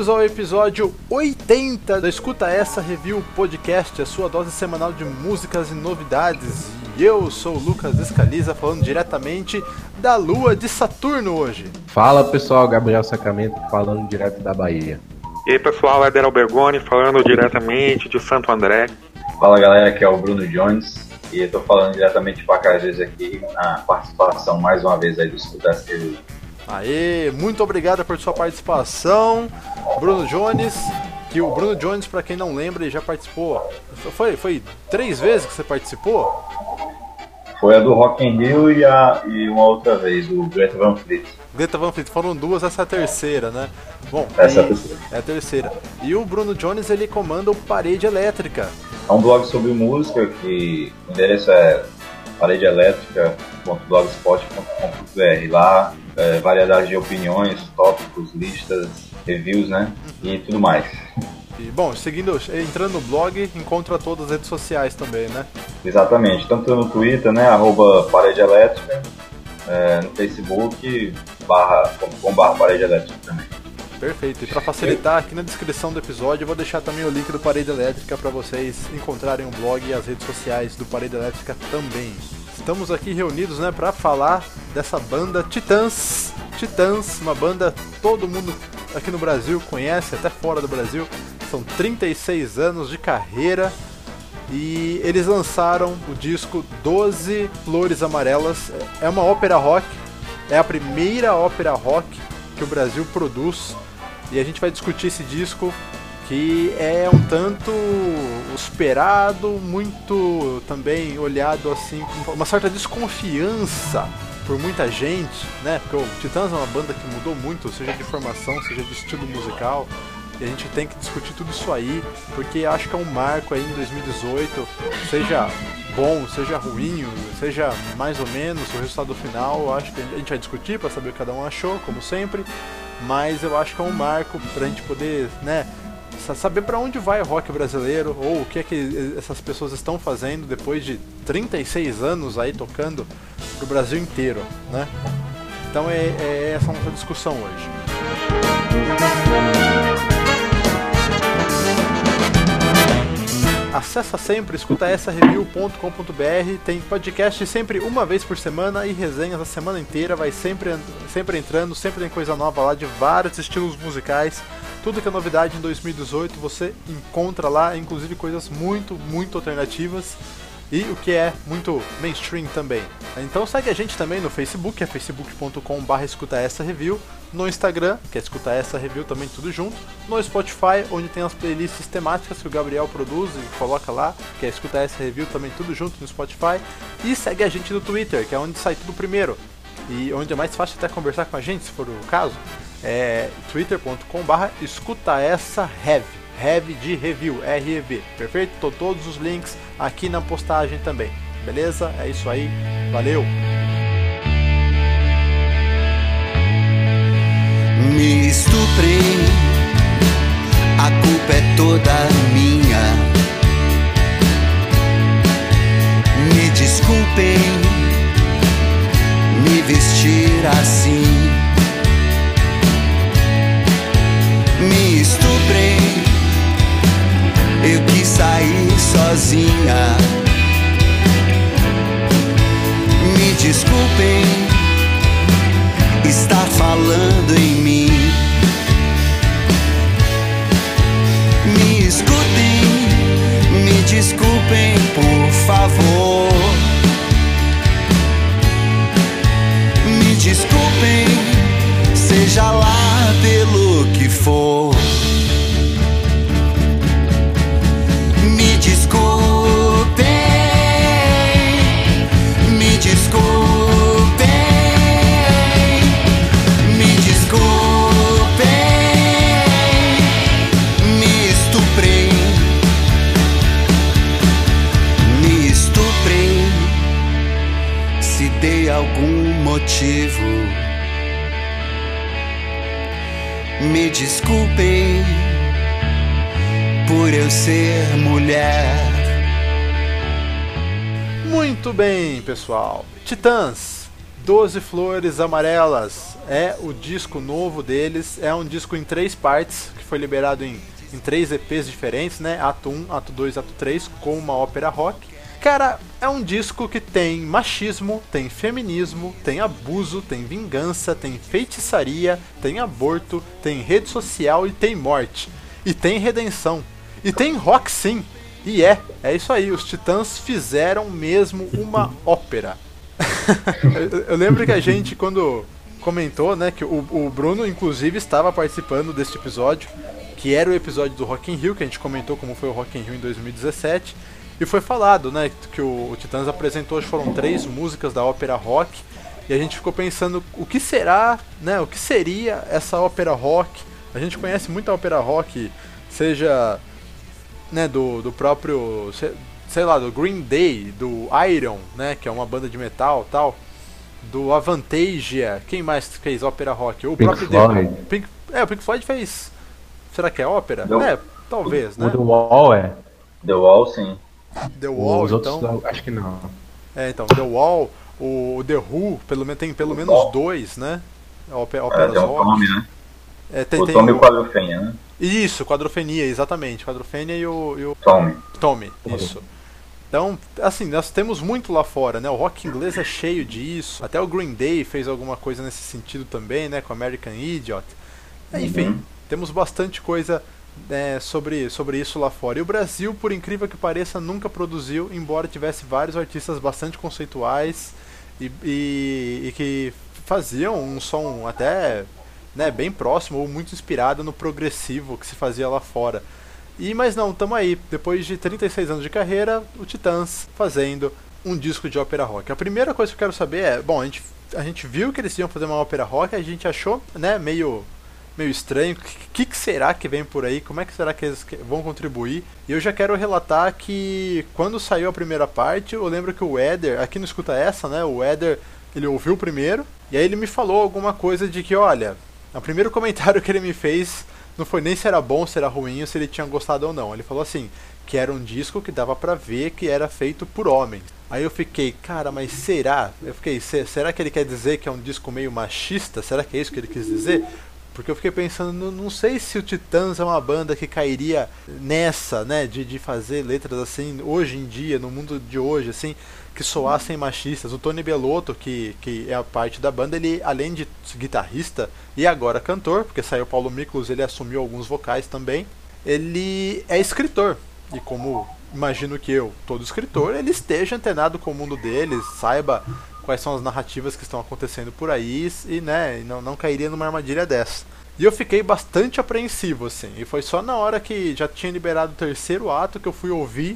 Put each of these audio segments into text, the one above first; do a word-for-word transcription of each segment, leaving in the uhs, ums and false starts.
Bem-vindos ao episódio oitenta da Escuta Essa Review Podcast, a sua dose semanal de músicas e novidades. E eu sou o Lucas Escaliza, falando diretamente da Lua de Saturno hoje. Fala pessoal, Gabriel Sacramento falando direto da Bahia. E aí pessoal, Éder Albergoni falando diretamente de Santo André. Fala galera, aqui é o Bruno Jones e eu tô falando diretamente de Pacajus aqui na participação mais uma vez aí do Escuta Essa Review. Aê, muito obrigado por sua participação, Bruno Jones. Que o Bruno Jones, pra quem não lembra, ele já participou. Foi, foi três vezes que você participou? Foi a do Rock in Rio e, a, e uma outra vez, do Greta Van Fleet. Greta Van Fleet, foram duas, essa é a terceira, né? Bom, essa é a terceira. É a terceira. E o Bruno Jones, ele comanda o Parede Elétrica. É um blog sobre música que o endereço é parede elétrica ponto blogspot ponto com ponto b r. Lá, é, variedade de opiniões, tópicos, listas, reviews, né? E tudo mais. E, bom, seguindo, entrando no blog, encontra todas as redes sociais também, né? Exatamente, tanto no Twitter, né? Arroba parede elétrica, é, no Facebook, barra, com barra parede elétrica também. Perfeito, e para facilitar, aqui na descrição do episódio eu vou deixar também o link do Parede Elétrica para vocês encontrarem o blog e as redes sociais do Parede Elétrica também. Estamos aqui reunidos, né, para falar dessa banda Titãs. Titãs, uma banda todo mundo aqui no Brasil conhece, até fora do Brasil. São trinta e seis anos de carreira e eles lançaram o disco doze Flores Amarelas. É uma ópera rock, é a primeira ópera rock que o Brasil produz. E a gente vai discutir esse disco, que é um tanto esperado, muito também olhado assim com uma certa desconfiança por muita gente, né? Porque o Titãs é uma banda que mudou muito, seja de formação, seja de estilo musical. E a gente tem que discutir tudo isso aí, porque acho que é um marco aí em dois mil e dezoito, seja bom, seja ruim, seja mais ou menos o resultado final. Acho que a gente vai discutir para saber o que cada um achou, como sempre. Mas eu acho que é um marco pra gente poder, né, saber pra onde vai o rock brasileiro, ou o que é que essas pessoas estão fazendo depois de trinta e seis anos aí tocando pro Brasil inteiro, né? Então é, é essa a nossa discussão hoje. Acessa sempre, escuta essa review ponto com ponto b r, tem podcast sempre uma vez por semana e resenhas a semana inteira, vai sempre, sempre entrando, sempre tem coisa nova lá de vários estilos musicais. Tudo que é novidade em dois mil e dezoito você encontra lá, inclusive coisas muito, muito alternativas e o que é muito mainstream também. Então segue a gente também no Facebook, é facebook ponto com barra escuta essa review, no Instagram, que é escuta essa review também tudo junto, no Spotify, onde tem as playlists temáticas que o Gabriel produz e coloca lá, que é escuta essa review também tudo junto no Spotify, e segue a gente no Twitter, que é onde sai tudo primeiro, e onde é mais fácil até conversar com a gente, se for o caso, é twitter ponto com barra escuta essa rev, rev de review, R E V, perfeito? Tô todos os links aqui na postagem também, beleza? É isso aí, valeu! Me estuprei, a culpa é toda minha. Me desculpem, me vestir assim. Me estuprei, eu quis sair sozinha. Me desculpem, estar falando em mim. Me escutem, me desculpem, por favor. Me desculpem, seja lá pelo que for. Me desculpem, me desculpem, me desculpem, me estuprei, me estuprei. Se dei algum motivo, me desculpem por eu ser mulher. Muito bem, pessoal. Titãs, doze Flores Amarelas. é o disco novo deles, é um disco em três partes, que foi liberado em, em três E Pês diferentes, né? Ato um, Ato dois, Ato três, com uma ópera rock. Cara, é um disco que tem machismo, tem feminismo, tem abuso, tem vingança, tem feitiçaria, tem aborto, tem rede social e tem morte. E tem redenção. E tem rock sim. E é, é isso aí, os Titãs fizeram mesmo uma ópera. eu, eu lembro que a gente, quando comentou, né, que o, o Bruno, inclusive, estava participando deste episódio, que era o episódio do Rock in Rio, que a gente comentou como foi o Rock in Rio em dois mil e dezessete, e foi falado, né, que o, o Titãs apresentou, acho que foram três músicas da ópera rock, e a gente ficou pensando o que será, né, o que seria essa ópera rock. A gente conhece muito a ópera rock, seja... né, do, do próprio, sei, sei lá, do Green Day, do Iron, né, que é uma banda de metal, tal, do Avantasia, quem mais fez ópera rock? O Pink próprio Floyd. The, Pink, é, o Pink Floyd fez, será que é ópera? Não. É, talvez, O né? The Wall é. The Wall, sim. The Wall, Os então, outros acho que não. é, então, The Wall, o The Who, pelo menos, tem pelo menos dois, né, ópera, É, óperas tem o rock. Tommy, né? É, tem, O tem Tommy e o- o Quadrofênia, né? Isso, Quadrofenia, exatamente, Quadrofenia e o, e o Tommy. Tommy, isso. Então, assim, nós temos muito lá fora, né? O rock inglês é cheio disso. Até o Green Day fez alguma coisa nesse sentido também, né? Com American Idiot. Enfim, Uhum. temos bastante coisa né, sobre, sobre isso lá fora. E o Brasil, por incrível que pareça, nunca produziu, embora tivesse vários artistas bastante conceituais e, e, e que faziam um som até né, bem próximo ou muito inspirado no progressivo que se fazia lá fora. E, mas não, tamo aí, depois de trinta e seis anos de carreira, o Titãs fazendo um disco de ópera rock. A primeira coisa que eu quero saber é, bom, a gente, a gente viu que eles iam fazer uma ópera rock, a gente achou, né, meio, meio estranho, o que, que será que vem por aí, como é que será que eles vão contribuir? E eu já quero relatar que quando saiu a primeira parte, eu lembro que o Éder, aqui no Escuta Essa, né, o Éder, ele ouviu primeiro, e aí ele me falou alguma coisa de que, olha, o primeiro comentário que ele me fez não foi nem se era bom, se era ruim, ou se ele tinha gostado ou não. Ele falou assim, que era um disco que dava pra ver que era feito por homens. Aí eu fiquei, cara, mas será? Eu fiquei, será que ele quer dizer que é um disco meio machista? Será que é isso que ele quis dizer? Porque eu fiquei pensando, não, não sei se o Titãs é uma banda que cairia nessa, né, de, de fazer letras assim, hoje em dia, no mundo de hoje, assim, que soassem machistas. O Tony Bellotto, que, que é a parte da banda, ele, além de guitarrista e agora cantor, porque saiu Paulo Miklos, ele assumiu alguns vocais também, ele é escritor. E como imagino que eu, todo escritor, ele esteja antenado com o mundo deles, saiba quais são as narrativas que estão acontecendo por aí e né, não, não cairia numa armadilha dessa. E eu fiquei bastante apreensivo, assim, e foi só na hora que já tinha liberado o terceiro ato que eu fui ouvir,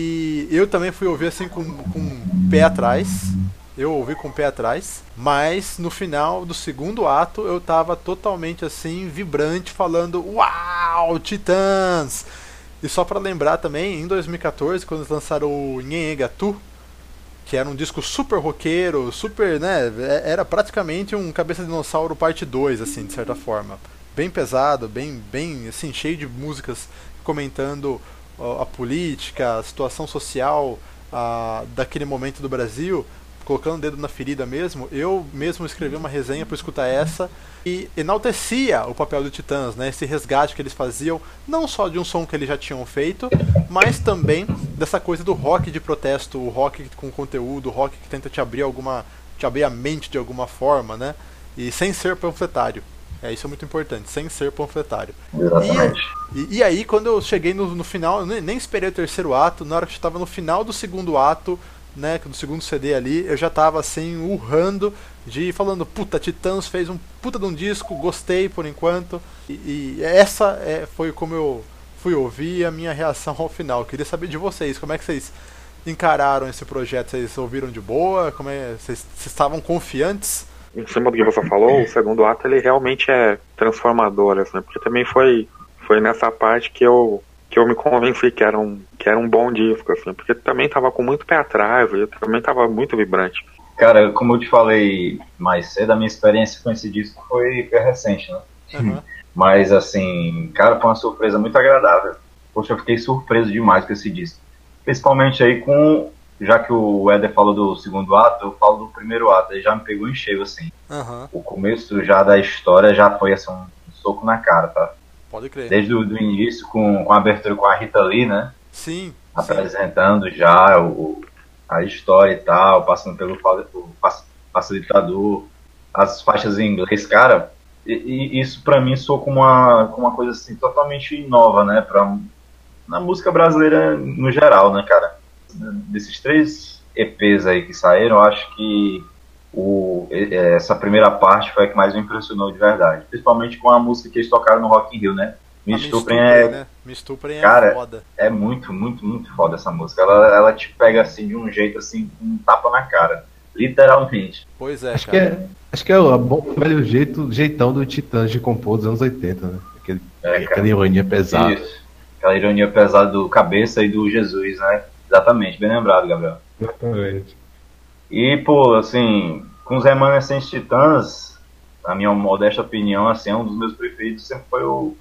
e eu também fui ouvir assim com, com o pé atrás, eu ouvi com o pé atrás, mas no final do segundo ato eu tava totalmente assim, vibrante, falando, uau, Titãs! E só pra lembrar também, em dois mil e quatorze, quando eles lançaram o Nhenhenhatu, que era um disco super roqueiro, super, né, era praticamente um Cabeça de Dinossauro parte dois, assim, de certa forma. Bem pesado, bem, bem, assim, cheio de músicas comentando a, a política, a situação social a, daquele momento do Brasil, colocando o dedo na ferida mesmo. Eu mesmo escrevi uma resenha para escutar essa e enaltecia o papel do Titãs, né, esse resgate que eles faziam, não só de um som que eles já tinham feito, mas também dessa coisa do rock de protesto, o rock com conteúdo, o rock que tenta te abrir alguma, te abrir a mente de alguma forma, né, e sem ser panfletário. É, isso é muito importante, sem ser panfletário. Exatamente. E, e, e aí, quando eu cheguei no, no final, eu nem, nem esperei o terceiro ato, na hora que eu estava no final do segundo ato, né, do segundo C D ali, eu já tava assim, urrando, de falando, puta, Titãs fez um puta de um disco, gostei por enquanto, e, e essa é, foi como eu fui ouvir a minha reação ao final. Queria saber de vocês, como é que vocês encararam esse projeto? Vocês ouviram de boa? Como é, vocês, vocês estavam confiantes? Em cima do que você falou, o segundo ato ele realmente é transformador, assim, porque também foi, foi nessa parte que eu que eu me convenci que era um, que era um bom disco, assim, porque também tava com muito pé atrás, e também tava muito vibrante. Cara, como eu te falei mais cedo, a minha experiência com esse disco foi recente, né? Uhum. Mas, assim, cara, foi uma surpresa muito agradável. Poxa, eu fiquei surpreso demais com esse disco. Principalmente aí com já que o Éder falou do segundo ato, eu falo do primeiro ato, ele já me pegou em cheio, assim. Uhum. O começo já da história já foi assim, um soco na cara, tá? Pode crer. Desde o do início, com, com a abertura com a Rita Lee, né? Sim. Apresentando sim. já o, a história e tal, passando pelo o facilitador, as faixas em inglês, cara, e, e isso pra mim soa como uma, como uma coisa assim totalmente nova, né? Pra, na música brasileira no geral, né, cara? Desses três E Pês aí que saíram, eu acho que o, essa primeira parte foi a que mais me impressionou de verdade. Principalmente com a música que eles tocaram no Rock in Rio, né? Me Estuprem é, né? Me Estuprem cara, é foda. É muito, muito, muito foda essa música. Ela, ela te pega assim de um jeito assim, um tapa na cara. Literalmente. Pois é, acho cara. Que é, acho que é o bom velho jeito, jeitão do Titãs de compor dos anos oitenta, né? Aquele, é, aquela ironia pesada. Isso. Aquela ironia pesada do Cabeça e do Jesus, né? Exatamente, bem lembrado, Gabriel. Exatamente. E, pô, assim, com os Remanescentes Titãs, na minha modesta opinião, assim, um dos meus preferidos sempre foi o,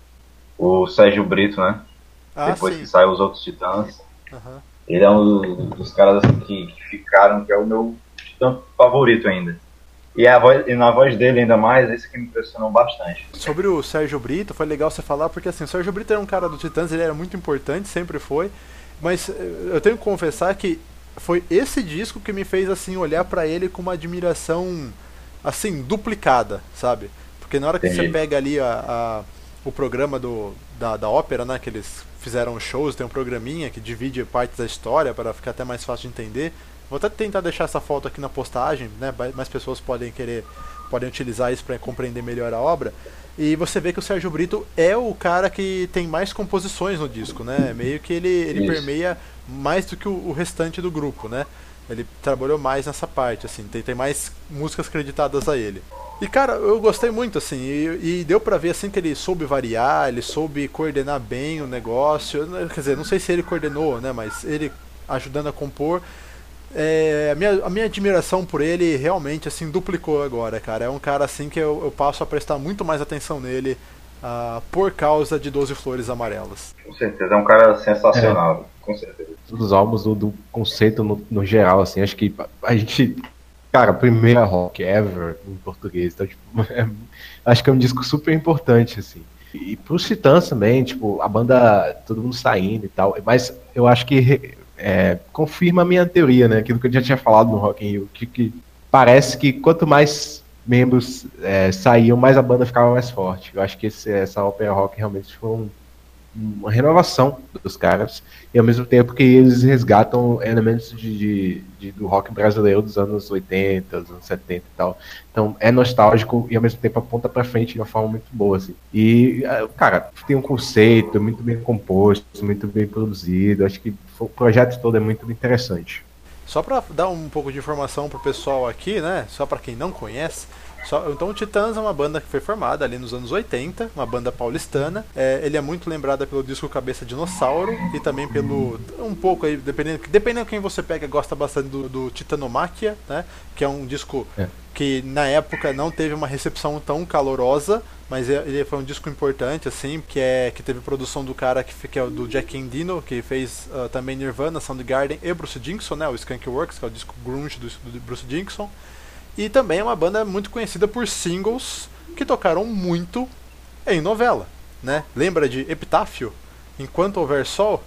o Sérgio Brito, né? Ah, Depois sim. que saiu os outros Titãs. Uhum. Ele é um dos caras assim, que, que ficaram, que é o meu Titã favorito ainda. E, a voz, e na voz dele ainda mais, esse que me impressionou bastante. Sobre o Sérgio Brito, foi legal você falar, porque assim, o Sérgio Brito era um cara do Titãs, ele era muito importante, sempre foi. Mas eu tenho que confessar que foi esse disco que me fez assim olhar pra ele com uma admiração assim duplicada, sabe? Porque na hora que Entendi. você pega ali a, a, o programa do, da, da ópera, né, que eles fizeram shows, tem um programinha que divide partes da história para ficar até mais fácil de entender. Vou até tentar deixar essa foto aqui na postagem, né? Mais pessoas podem querer, podem utilizar isso para compreender melhor a obra. E você vê que o Sérgio Brito é o cara que tem mais composições no disco, né? Meio que ele, ele permeia mais do que o, o restante do grupo, né? Ele trabalhou mais nessa parte, assim, tem, tem mais músicas creditadas a ele. E cara, eu gostei muito, assim, e, e deu pra ver assim que ele soube variar, ele soube coordenar bem o negócio. Quer dizer, não sei se ele coordenou, né? Mas ele ajudando a compor. É, a, minha, a minha admiração por ele realmente assim duplicou agora, cara. É um cara assim que eu, eu passo a prestar muito mais atenção nele uh, por causa de doze Flores Amarelas. Com certeza, é um cara sensacional, é. Com certeza. Dos álbuns do, do conceito no, no geral, assim, acho que a gente, cara, primeira rock ever em português, então, tipo, é, acho que é um disco super importante, assim. E pros Titãs também, tipo, a banda, todo mundo saindo e tal, mas eu acho que É, confirma a minha teoria, né? Aquilo que eu já tinha falado no Rock in Rio, que, que parece que quanto mais membros é, saíam, mais a banda ficava mais forte. Eu acho que esse, essa ópera rock realmente foi um, uma renovação dos caras, e ao mesmo tempo que eles resgatam elementos de, de, de, do rock brasileiro dos anos oitenta, dos anos setenta e tal. Então é nostálgico e ao mesmo tempo aponta pra frente de uma forma muito boa, assim. E, cara, tem um conceito muito bem composto, muito bem produzido. Acho que o projeto todo é muito interessante. Só para dar um pouco de informação pro pessoal aqui, né? Só para quem não conhece. Só, então o Titãs é uma banda que foi formada ali nos anos oitenta, uma banda paulistana. É, ele é muito lembrada pelo disco Cabeça Dinossauro e também pelo, um pouco aí, dependendo, dependendo de quem você pega, gosta bastante do, do Titanomáquia, né? Que é um disco é. que na época não teve uma recepção tão calorosa, mas ele foi um disco importante, assim, que, é, que teve produção do cara que, que é o do Jack Endino, que fez uh, também Nirvana, Soundgarden e Bruce Dickinson, né? O Skunk Works, que é o disco grunge do, do Bruce Dickinson. E também é uma banda muito conhecida por singles que tocaram muito em novela, né? Lembra de Epitáfio? Enquanto Houver Sol?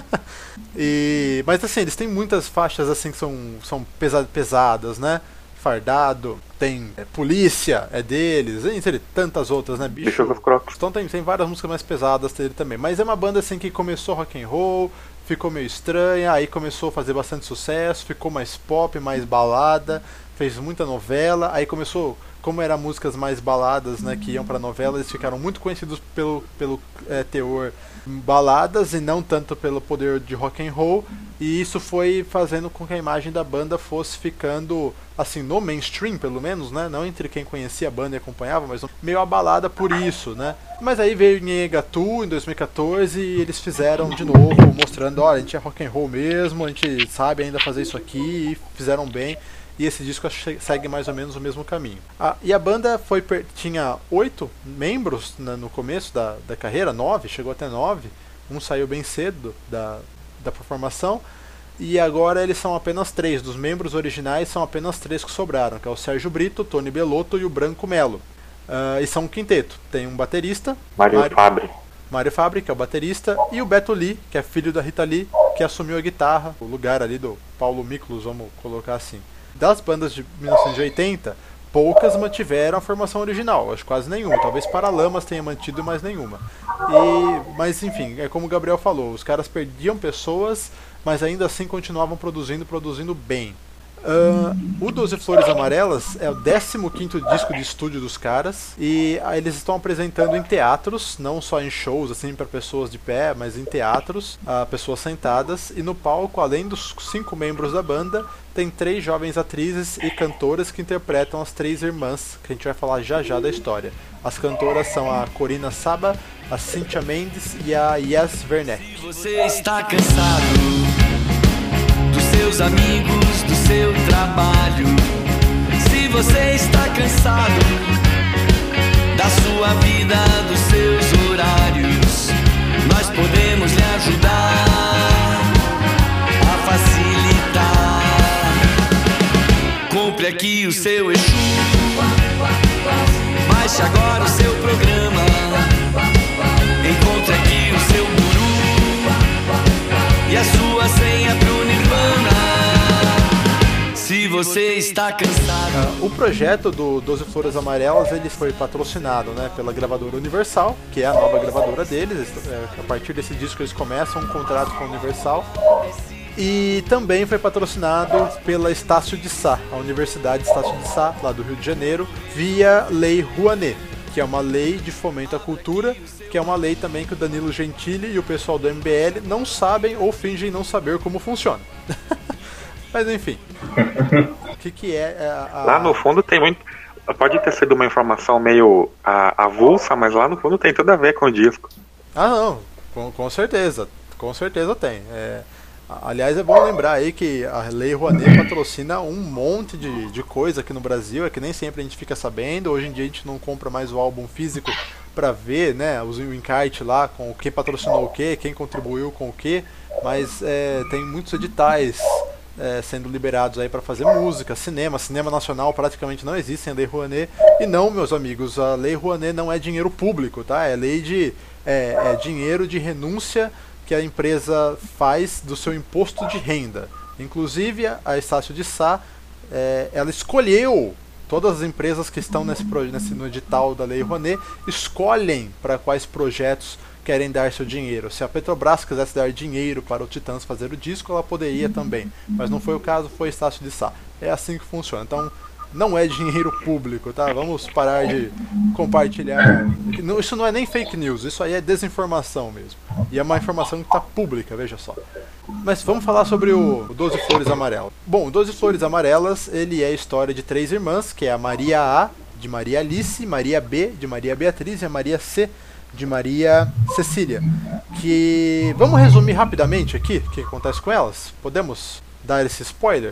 e, mas assim, eles têm muitas faixas assim que são, são pesa, pesadas, né? Fardado, tem é, Polícia, é deles, entre tantas outras, né? Bicho, Bicho dos Crocos. Então tem, tem várias músicas mais pesadas dele também. Mas é uma banda assim que começou rock and roll, ficou meio estranha, aí começou a fazer bastante sucesso, ficou mais pop, mais balada, fez muita novela, aí começou, como eram músicas mais baladas, né, que iam pra novela, eles ficaram muito conhecidos pelo, pelo é, teor baladas e não tanto pelo poder de rock and roll, e isso foi fazendo com que a imagem da banda fosse ficando, assim, no mainstream pelo menos, né, não entre quem conhecia a banda e acompanhava, mas meio abalada por isso, né. Mas aí veio Nhangatu em dois mil e quatorze e eles fizeram de novo, mostrando, olha, a gente é rock and roll mesmo, a gente sabe ainda fazer isso aqui, e fizeram bem. E esse disco segue mais ou menos o mesmo caminho. Ah, e a banda foi tinha oito membros na, no começo da, da carreira, nove, chegou até nove. Um saiu bem cedo da, da formação. e agora eles são apenas três, dos membros originais são apenas três que sobraram, que é o Sérgio Brito, Tony Bellotto e o Branco Melo. Uh, e são um quinteto, tem um baterista, Mário Mário Fabre. Mário Fabre, que é o baterista, e o Beto Lee, que é filho da Rita Lee, que assumiu a guitarra, o lugar ali do Paulo Miklos, vamos colocar assim. Das bandas de mil novecentos e oitenta, poucas mantiveram a formação original, acho quase nenhuma, talvez Paralamas tenha mantido mais nenhuma. E, mas enfim, é como o Gabriel falou, os caras perdiam pessoas, mas ainda assim continuavam produzindo, produzindo bem. Uh, o doze Flores Amarelas é o décimo quinto disco de estúdio dos caras, e uh, eles estão apresentando em teatros, não só em shows assim para pessoas de pé, mas em teatros, uh, pessoas sentadas, e no palco, além dos cinco membros da banda, tem três jovens atrizes e cantoras que interpretam as três irmãs, que a gente vai falar já já da história. As cantoras são a Corina Saba, a Cíntia Mendes e a Yes Werneck. Você está cansado dos seus amigos, do seu trabalho. Se você está cansado da sua vida, dos seus horários, nós podemos lhe ajudar a facilitar. Compre aqui o seu Exu, baixe agora o seu programa, encontre aqui o seu guru e a sua senha pro Nirvana. Se você está cansado. Uh, o projeto do doze Flores Amarelas ele foi patrocinado, né, pela gravadora Universal, que é a nova gravadora deles. A partir desse disco eles começam um contrato com a Universal. E também foi patrocinado pela Estácio de Sá, a Universidade Estácio de Sá, lá do Rio de Janeiro, via Lei Rouanet, que é uma lei de fomento à cultura, que é uma lei também que o Danilo Gentili e o pessoal do M B L não sabem ou fingem não saber como funciona. Mas enfim, o que, que é a... Lá no fundo tem muito... Pode ter sido uma informação meio a, avulsa, mas lá no fundo tem tudo a ver com o disco. Ah não, com, com certeza, com certeza tem. É... Aliás, é bom lembrar aí que a Lei Rouanet patrocina um monte de, de coisa aqui no Brasil, é que nem sempre a gente fica sabendo. Hoje em dia a gente não compra mais o álbum físico para ver, né, o encarte lá com quem patrocinou o que, quem contribuiu com o que, mas é, tem muitos editais é, sendo liberados aí para fazer música, cinema, cinema nacional praticamente não existe sem a Lei Rouanet. E não, meus amigos, a Lei Rouanet não é dinheiro público, tá? É lei de é, é dinheiro de renúncia que a empresa faz do seu imposto de renda. Inclusive a Estácio de Sá, é, ela escolheu, todas as empresas que estão nesse, nesse, no edital da Lei Rouanet, escolhem para quais projetos querem dar seu dinheiro. Se a Petrobras quisesse dar dinheiro para o Titãs fazer o disco, ela poderia também, mas não foi o caso, foi a Estácio de Sá. É assim que funciona. Então, não é dinheiro público, tá? Vamos parar de compartilhar. Isso não é nem fake news, isso aí é desinformação mesmo. E é uma informação que está pública, veja só. Mas vamos falar sobre o doze Flores Amarelas. Bom, o doze Flores Amarelas, ele é a história de três irmãs, que é a Maria A, de Maria Alice, Maria B, de Maria Beatriz, e a Maria C, de Maria Cecília. Que... Vamos resumir rapidamente aqui o que acontece com elas? Podemos dar esse spoiler?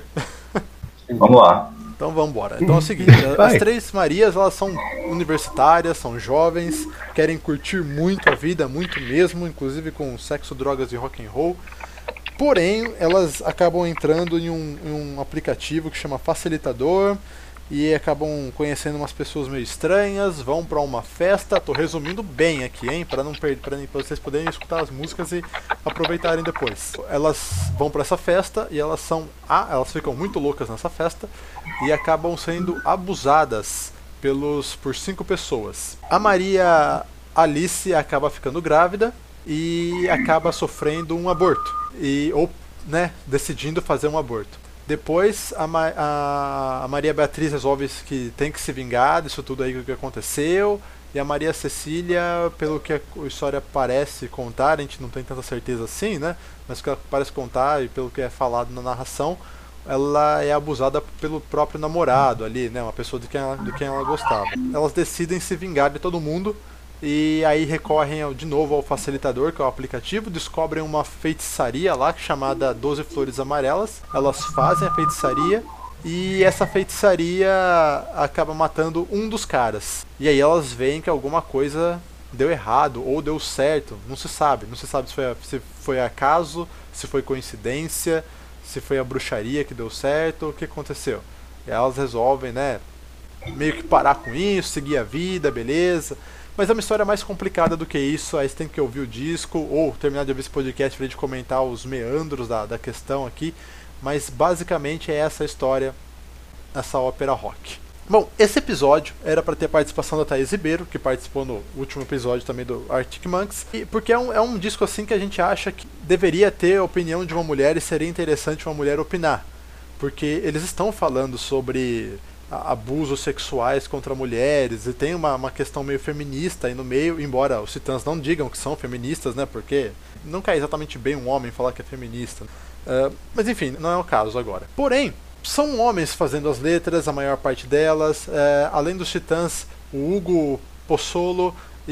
Vamos lá. Então vamos embora. Então é o seguinte, as três Marias, elas são universitárias, são jovens, querem curtir muito a vida, muito mesmo, inclusive com sexo, drogas e rock and roll. Porém, elas acabam entrando em um, em um aplicativo que chama Facilitador e acabam conhecendo umas pessoas meio estranhas, vão pra uma festa. Tô resumindo bem aqui, hein, para não perder, para vocês poderem escutar as músicas e aproveitarem depois. Elas vão pra essa festa e elas são, ah, elas ficam muito loucas nessa festa e acabam sendo abusadas pelos por cinco pessoas. A Maria Alice acaba ficando grávida e acaba sofrendo um aborto e ou, né, decidindo fazer um aborto. Depois a, Ma a, a Maria Beatriz resolve que tem que se vingar disso tudo aí que aconteceu. E a Maria Cecília, pelo que a história parece contar, a gente não tem tanta certeza assim, né? Mas o que ela parece contar e pelo que é falado na narração, ela é abusada pelo próprio namorado ali, né? Uma pessoa de quem ela, de quem ela gostava. Elas decidem se vingar de todo mundo. E aí recorrem ao, de novo ao Facilitador, que é o aplicativo, descobrem uma feitiçaria lá chamada doze Flores Amarelas. Elas fazem a feitiçaria e essa feitiçaria acaba matando um dos caras. E aí elas veem que alguma coisa deu errado ou deu certo, não se sabe. Não se sabe se foi, se foi acaso, se foi coincidência, se foi a bruxaria que deu certo, o que aconteceu. E elas resolvem, né, meio que parar com isso, seguir a vida, beleza. Mas é uma história mais complicada do que isso, aí você tem que ouvir o disco, ou terminar de ouvir esse podcast pra gente comentar os meandros da, da questão aqui. Mas basicamente é essa a história, essa ópera rock. Bom, esse episódio era para ter a participação da Thaís Ribeiro, que participou no último episódio também do Arctic Monkeys, e porque é um, é um disco assim que a gente acha que deveria ter a opinião de uma mulher e seria interessante uma mulher opinar. Porque eles estão falando sobre abusos sexuais contra mulheres, e tem uma, uma questão meio feminista aí no meio, embora os Titãs não digam que são feministas, né, porque nunca é exatamente bem um homem falar que é feminista. Uh, mas enfim, não é o caso agora. Porém, são homens fazendo as letras, a maior parte delas, uh, além dos Titãs, o Hugo Pozzolo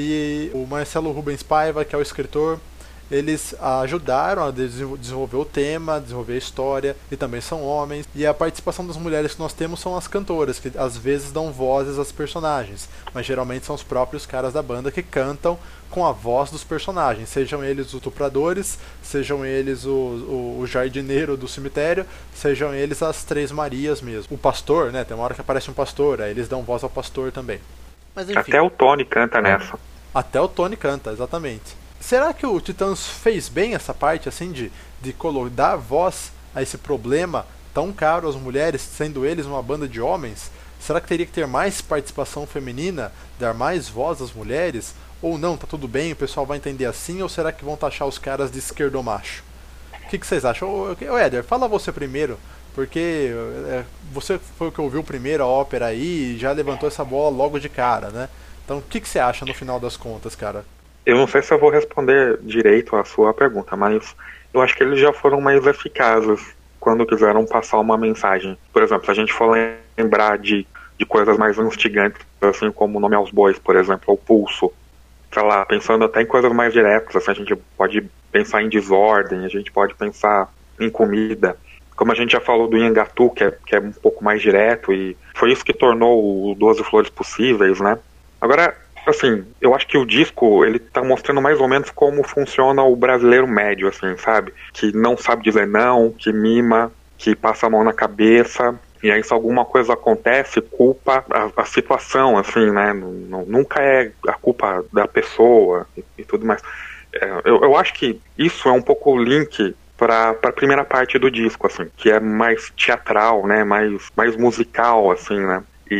e o Marcelo Rubens Paiva, que é o escritor. Eles ajudaram a desenvolver o tema, desenvolver a história, e também são homens. E a participação das mulheres que nós temos são as cantoras, que às vezes dão vozes aos personagens, mas geralmente são os próprios caras da banda que cantam com a voz dos personagens, sejam eles os estupradores, sejam eles o, o, o jardineiro do cemitério, sejam eles as Três Marias mesmo. O pastor, né, tem uma hora que aparece um pastor, aí eles dão voz ao pastor também. Mas, enfim, até o Tony canta nessa. Até o Tony canta, exatamente. Será que o Titãs fez bem essa parte, assim, de, de dar voz a esse problema tão caro às mulheres, sendo eles uma banda de homens? Será que teria que ter mais participação feminina, dar mais voz às mulheres? Ou não, tá tudo bem, o pessoal vai entender assim? Ou será que vão taxar os caras de esquerdomacho? O que, que vocês acham? Ô, ô Éder, fala você primeiro, porque é, você foi o que ouviu primeiro a ópera aí e já levantou essa bola logo de cara, né? Então o que, que você acha no final das contas, cara? Eu não sei se eu vou responder direito a sua pergunta, mas eu acho que eles já foram mais eficazes quando quiseram passar uma mensagem. Por exemplo, se a gente for lembrar de, de coisas mais instigantes, assim como o Nome aos Bois, por exemplo, ou Pulso, sei lá, pensando até em coisas mais diretas, assim, a gente pode pensar em desordem, a gente pode pensar em comida. Como a gente já falou do Nhangatu, que é, que é um pouco mais direto, e foi isso que tornou o Doze Flores Possíveis, né? Agora, assim, eu acho que o disco, ele tá mostrando mais ou menos como funciona o brasileiro médio, assim, sabe? Que não sabe dizer não, que mima, que passa a mão na cabeça, e aí se alguma coisa acontece, culpa a, a situação, assim, né? N- nunca é a culpa da pessoa e, e tudo mais. É, eu, eu acho que isso é um pouco o link para a primeira parte do disco, assim, que é mais teatral, né? Mais, mais musical, assim, né?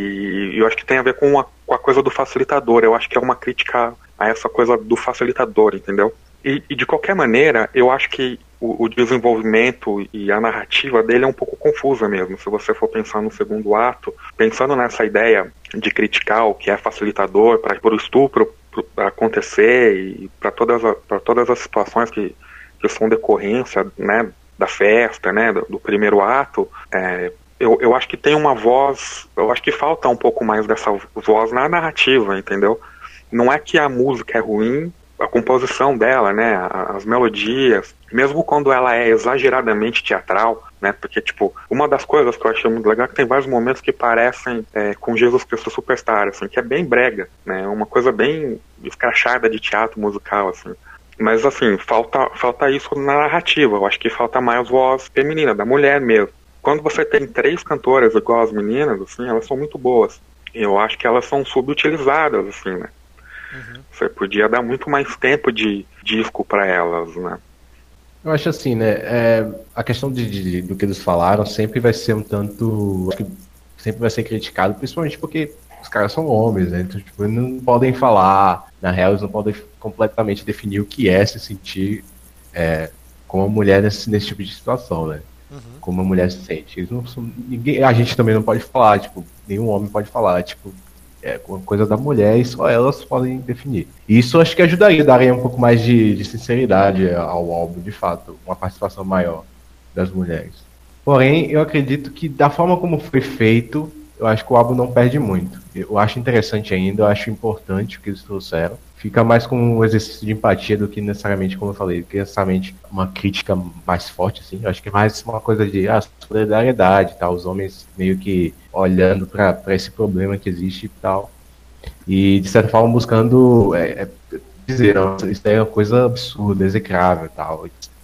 E eu acho que tem a ver com a, com a coisa do facilitador. Eu acho que é uma crítica a essa coisa do facilitador, entendeu? E, e de qualquer maneira, eu acho que o, o desenvolvimento e a narrativa dele é um pouco confusa mesmo. Se você for pensar no segundo ato, pensando nessa ideia de criticar o que é facilitador para o estupro pra acontecer e para todas, para todas as situações que, que são decorrência, né, da festa, né, do, do primeiro ato, é, Eu, eu acho que tem uma voz, eu acho que falta um pouco mais dessa voz na narrativa, entendeu? Não é que a música é ruim, a composição dela, né, as melodias, mesmo quando ela é exageradamente teatral, né, porque, tipo, uma das coisas que eu achei muito legal é que tem vários momentos que parecem é, com Jesus Cristo Superstar, assim, que é bem brega, né, uma coisa bem escrachada de teatro musical, assim. Mas, assim, falta, falta isso na narrativa, eu acho que falta mais voz feminina, da mulher mesmo. Quando você tem três cantoras igual as meninas, assim, elas são muito boas. Eu acho que elas são subutilizadas, assim, né? Uhum. Você podia dar muito mais tempo de disco para elas, né? Eu acho assim, né? É, a questão de, de, do que eles falaram sempre vai ser um tanto... Acho que sempre vai ser criticado, principalmente porque os caras são homens, né? Então, tipo, eles não podem falar, na real, eles não podem completamente definir o que é se sentir é, como uma mulher nesse, nesse tipo de situação, né? Como a mulher se sente. Eles não são, ninguém, a gente também não pode falar, tipo, nenhum homem pode falar, tipo, é uma coisa da mulher e só elas podem definir. E isso acho que ajudaria, daria um pouco mais de, de sinceridade ao álbum, de fato, uma participação maior das mulheres. Porém, eu acredito que da forma como foi feito, eu acho que o álbum não perde muito. Eu acho interessante ainda, eu acho importante o que eles trouxeram. Fica mais como um exercício de empatia do que necessariamente, como eu falei, do que necessariamente uma crítica mais forte, assim. Eu acho que é mais uma coisa de ah, solidariedade, tá? Os homens meio que olhando para esse problema que existe e tal. E, de certa forma, buscando é, é, dizer, não, isso é uma coisa absurda, execrável e tal.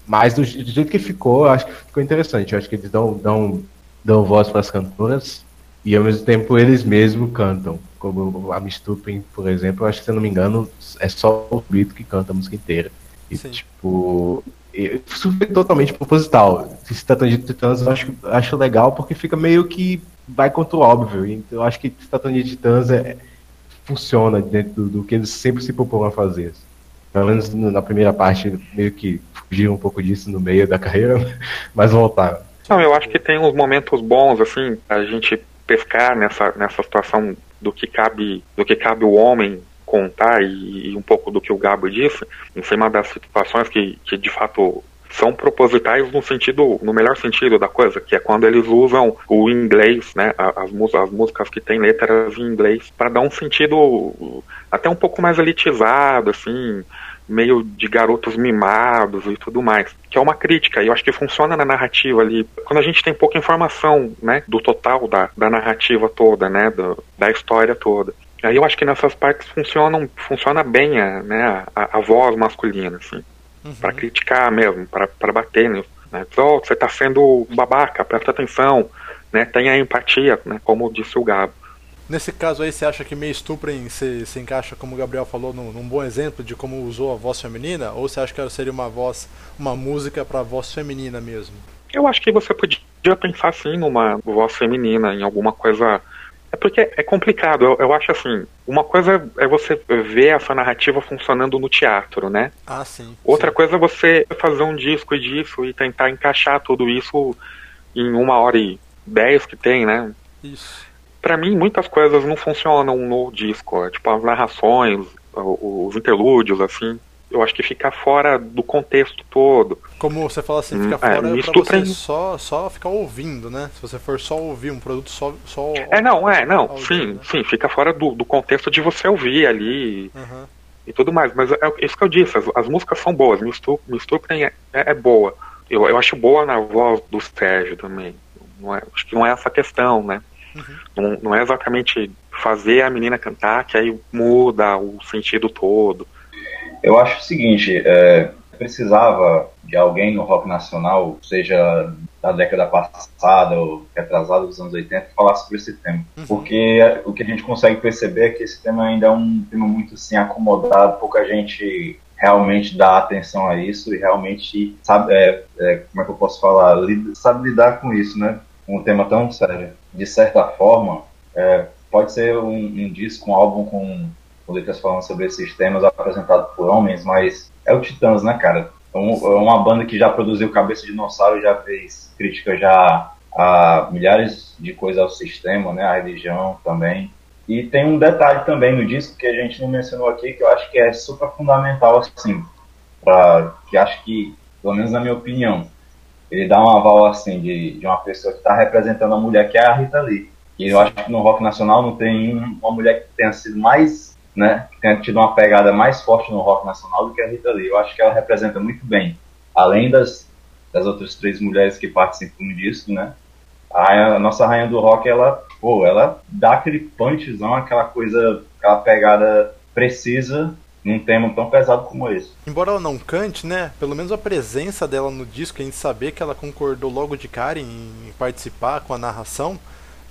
Mas do, do jeito que ficou, eu acho que ficou interessante. Eu acho que eles dão, dão, dão voz para as cantoras e ao mesmo tempo eles mesmos cantam. Como a Mistupin, por exemplo, eu acho que, se eu não me engano, é só o Brito que canta a música inteira. E Sim. tipo, isso foi totalmente proposital. Se tratando de Titãs, eu acho, acho legal porque fica meio que vai contra o óbvio. Então eu acho que se tratando de Titãs é, funciona dentro do, do que eles sempre se propõem a fazer. Pelo menos na primeira parte, meio que fugiram um pouco disso no meio da carreira, mas voltaram. Não, eu acho que tem uns momentos bons, assim, a gente pescar nessa, nessa situação do que cabe, do que cabe o homem contar e, e um pouco do que o Gabo disse, em cima das situações que, que de fato são propositais no sentido, no melhor sentido da coisa, que é quando eles usam o inglês, né, as, as músicas que tem letras em inglês, para dar um sentido até um pouco mais elitizado, assim, meio de garotos mimados e tudo mais, que é uma crítica, e eu acho que funciona na narrativa ali, quando a gente tem pouca informação, né, do total da, da narrativa toda, né, do, da história toda. Aí eu acho que nessas partes funcionam, funciona bem a, né, a, a voz masculina, assim. Uhum. Para criticar mesmo, para bater, né? Oh, você tá sendo babaca, presta atenção, né? Tenha empatia, né? Como disse o Gabo. Nesse caso aí, você acha que Meio Estupren se, se encaixa, como o Gabriel falou, num, num bom exemplo de como usou a voz feminina? Ou você acha que seria uma voz, uma música para voz feminina mesmo? Eu acho que você podia pensar sim numa voz feminina, em alguma coisa. É porque é complicado, eu, eu acho assim, uma coisa é você ver essa narrativa funcionando no teatro, né? Ah, sim. Outra sim. coisa é você fazer um disco disso e tentar encaixar tudo isso em uma hora e dez que tem, né? Isso. Pra mim, muitas coisas não funcionam no disco, tipo as narrações, os interlúdios, assim. Eu acho que fica fora do contexto todo. Como você fala assim, fica é, fora pra você pra... só, só ficar ouvindo, né? Se você for só ouvir um produto, só... só é, não, é, não, áudio, sim, né? sim, fica fora do, do contexto de você ouvir ali uhum. e tudo mais. Mas é isso que eu disse, as, as músicas são boas, Me Estupren é, é, é boa. Eu, eu acho boa na voz do Sérgio também. Não é, acho que não é essa questão, né? Uhum. Não, não é exatamente fazer a menina cantar que aí muda o sentido todo. Eu acho o seguinte, é, precisava de alguém no rock nacional, seja da década passada ou retrasada dos anos oitenta, falar sobre esse tema. Uhum. Porque o que a gente consegue perceber é que esse tema ainda é um tema muito assim, acomodado, pouca gente realmente dá atenção a isso e realmente sabe, é, é, como é que eu posso falar, Lid- sabe lidar com isso, né? Um tema tão sério. De certa forma, é, pode ser um, um disco, um álbum com letras falando sobre esses temas apresentados por homens, mas é o Titãs, né, cara? É uma banda que já produziu Cabeça de Dinossauro, já fez crítica já a milhares de coisas ao sistema, né, à religião também. E tem um detalhe também no disco que a gente não mencionou aqui, que eu acho que é super fundamental, assim, pra, que acho que, pelo menos na minha opinião, ele dá um aval, assim, de, de uma pessoa que está representando a mulher, que é a Rita Lee. E eu acho que no rock nacional não tem uma mulher que tenha sido mais, né, que tenha tido uma pegada mais forte no rock nacional do que a Rita Lee. Eu acho que ela representa muito bem, além das, das outras três mulheres que participam disso, né, a, rainha, a nossa rainha do rock, ela, pô, ela dá aquele punchzão, aquela coisa, aquela pegada precisa num tema tão pesado como esse. Embora ela não cante, né, pelo menos a presença dela no disco, a gente saber que ela concordou logo de cara em participar com a narração,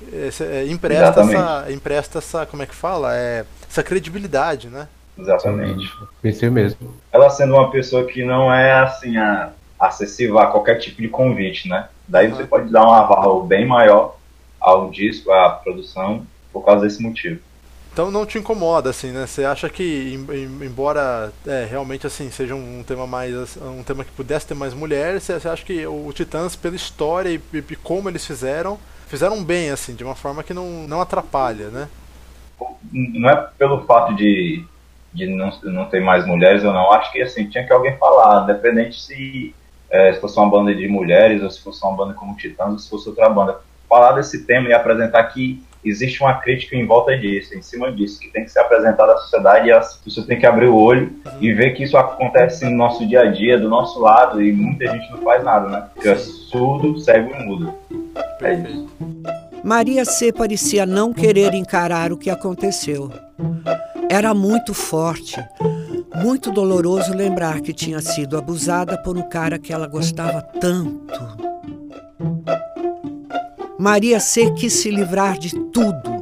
é, empresta, essa, empresta essa, como é que fala, é, essa credibilidade, né? Exatamente. Pensei mesmo. Ela sendo uma pessoa que não é assim a, acessível a qualquer tipo de convite, né? Daí uhum. Você pode dar um aval bem maior ao disco, à produção, por causa desse motivo. Então não te incomoda, assim, né? Você acha que, embora é, realmente assim seja um tema mais, um tema que pudesse ter mais mulheres, você acha que o Titãs, pela história e, e como eles fizeram, fizeram bem, assim, de uma forma que não, não atrapalha, né? Não é pelo fato de, de não, não ter mais mulheres ou não, acho que assim, tinha que alguém falar, independente se, é, se fosse uma banda de mulheres, ou se fosse uma banda como Titãs, ou se fosse outra banda, falar desse tema e apresentar que existe uma crítica em volta disso, em cima disso, que tem que ser apresentada à sociedade e a pessoa tem que abrir o olho e ver que isso acontece no nosso dia a dia, do nosso lado, e muita gente não faz nada, né? Porque é surdo, cego e mudo. É isso. Maria C. parecia não querer encarar o que aconteceu. Era muito forte. Muito doloroso lembrar que tinha sido abusada por um cara que ela gostava tanto. Maria C. quis se livrar de tudo.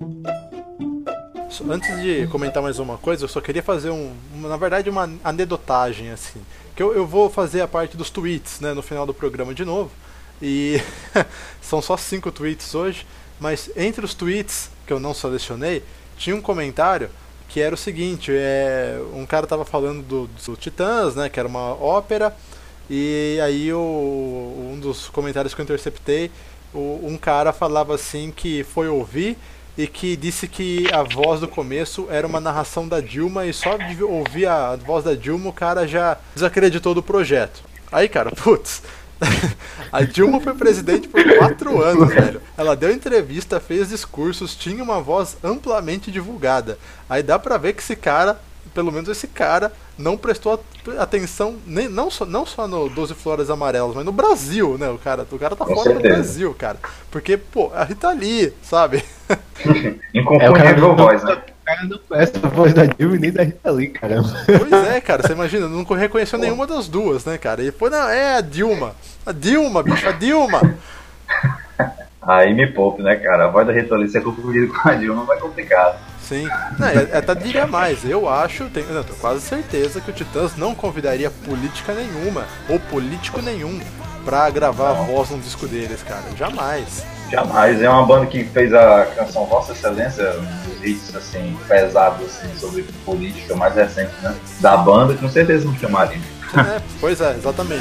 Antes de comentar mais uma coisa, eu só queria fazer um, uma, na verdade, uma anedotagem, assim. Que eu, eu vou fazer a parte dos tweets, né, no final do programa de novo. E são só cinco tweets hoje, mas entre os tweets que eu não selecionei, tinha um comentário que era o seguinte, é, um cara tava falando do, do Titãs, né, que era uma ópera, e aí o, um dos comentários que eu interceptei, o, um cara falava assim que foi ouvir e que disse que a voz do começo era uma narração da Dilma, e só de ouvir a voz da Dilma o cara já desacreditou do projeto. Aí, cara, putz, a Dilma foi presidente por quatro anos, velho. Ela deu entrevista, fez discursos, tinha uma voz amplamente divulgada. Aí dá pra ver que esse cara, pelo menos esse cara, não prestou atenção, nem, não, só, não só no doze Flores Amarelas, mas no Brasil, né? O cara, o cara tá Com fora certeza. do Brasil, cara. Porque, pô, a Rita Lee, sabe? Inconfundível voz, né? O cara não conhece a voz da Dilma e nem da Rita Lee, caramba. Pois é, cara, você imagina, não reconheceu nenhuma das duas, né, cara? E foi, não, é a Dilma. A Dilma, bicho, a Dilma. Aí me poupe, né, cara? A voz da Rita Lee ser confundida com a Dilma vai complicado. Sim, não, é, até diria mais, eu acho, tenho, eu tenho quase certeza que o Titãs não convidaria política nenhuma, ou político nenhum, pra gravar Não. a voz num disco deles, cara, jamais. Jamais. É uma banda que fez a canção Vossa Excelência, um dos hits assim, pesados assim, sobre política mais recente, né? Da banda, com certeza não chamaria. É, pois é, exatamente.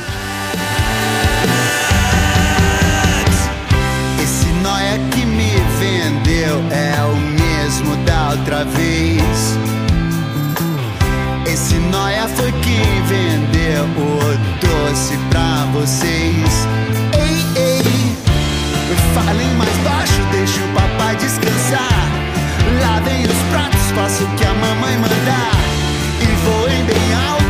Esse nóia que me vendeu é o mesmo da outra vez. Esse nóia foi quem vendeu o doce pra vocês. Ei, ei, falem mais baixo, deixe o papai descansar. Lavem os pratos, faça o que a mamãe mandar e voem bem alto.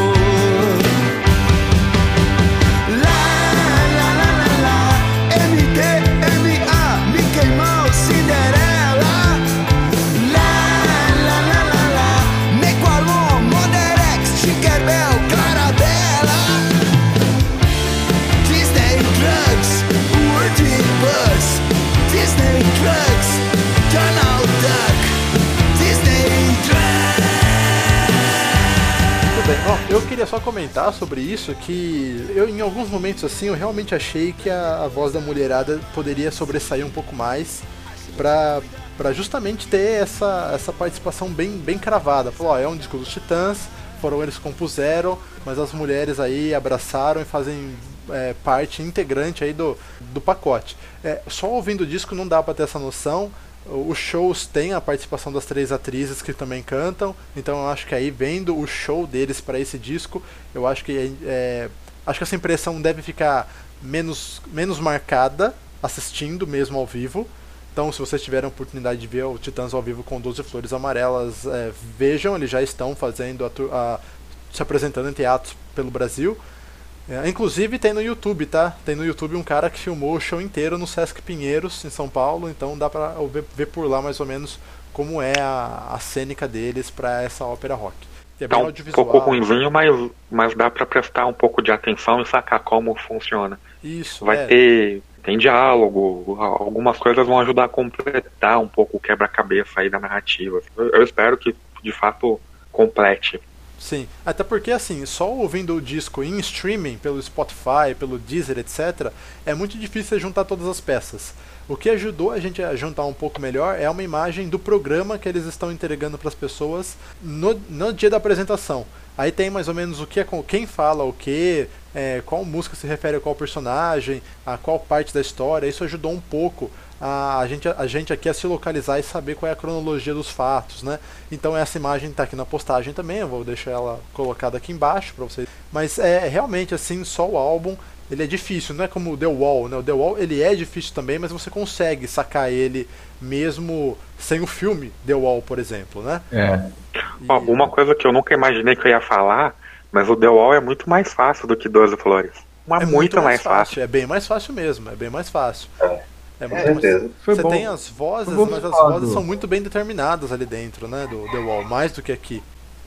Bom, eu queria só comentar sobre isso, que eu em alguns momentos assim eu realmente achei que a, a voz da mulherada poderia sobressair um pouco mais pra, pra justamente ter essa, essa participação bem, bem cravada. Falou, ó, é um disco dos Titãs, foram eles que compuseram, mas as mulheres aí abraçaram e fazem é, parte integrante aí do, do pacote. É, só ouvindo o disco não dá pra ter essa noção. Os shows têm a participação das três atrizes que também cantam, então eu acho que aí vendo o show deles para esse disco, eu acho que é, acho que essa impressão deve ficar menos, menos marcada assistindo mesmo ao vivo. Então, se vocês tiverem a oportunidade de ver o Titãs ao vivo com doze Flores Amarelas, é, vejam, eles já estão fazendo a, a, se apresentando em teatros pelo Brasil. É, inclusive tem no YouTube, tá? Tem no YouTube um cara que filmou o show inteiro no Sesc Pinheiros, em São Paulo, então dá pra ver, ver por lá mais ou menos como é a, a cênica deles pra essa ópera rock. É tá bem um audiovisual. pouco ruimzinho, mas, mas dá pra prestar um pouco de atenção e sacar como funciona. Isso, Vai é. ter tem diálogo, algumas coisas vão ajudar a completar um pouco o quebra-cabeça aí da narrativa. Eu, eu espero que de fato complete. Sim, até porque assim, só ouvindo o disco em streaming, pelo Spotify, pelo Deezer, etcétera, é muito difícil juntar todas as peças. O que ajudou a gente a juntar um pouco melhor é uma imagem do programa que eles estão entregando para as pessoas no, no dia da apresentação. Aí tem mais ou menos o que é, quem fala o que, é, qual música se refere a qual personagem, a qual parte da história. Isso ajudou um pouco a, a, gente, a gente aqui a se localizar e saber qual é a cronologia dos fatos, né? Então essa imagem está aqui na postagem também, eu vou deixar ela colocada aqui embaixo para vocês. Mas é realmente assim, só o álbum, ele é difícil, não é como o The Wall, né? O The Wall ele é difícil também, mas você consegue sacar ele mesmo sem o filme The Wall, por exemplo, né? É. E... Ó, uma coisa que eu nunca imaginei que eu ia falar, mas o The Wall é muito mais fácil do que doze Flores. Mas é muito, muito mais, mais fácil. fácil. É bem mais fácil mesmo, é bem mais fácil. É. É Com certeza. Você bom. tem as vozes, Foi bom mas as falar vozes do- são muito bem determinadas ali dentro, né, do The Wall, mais do que aqui.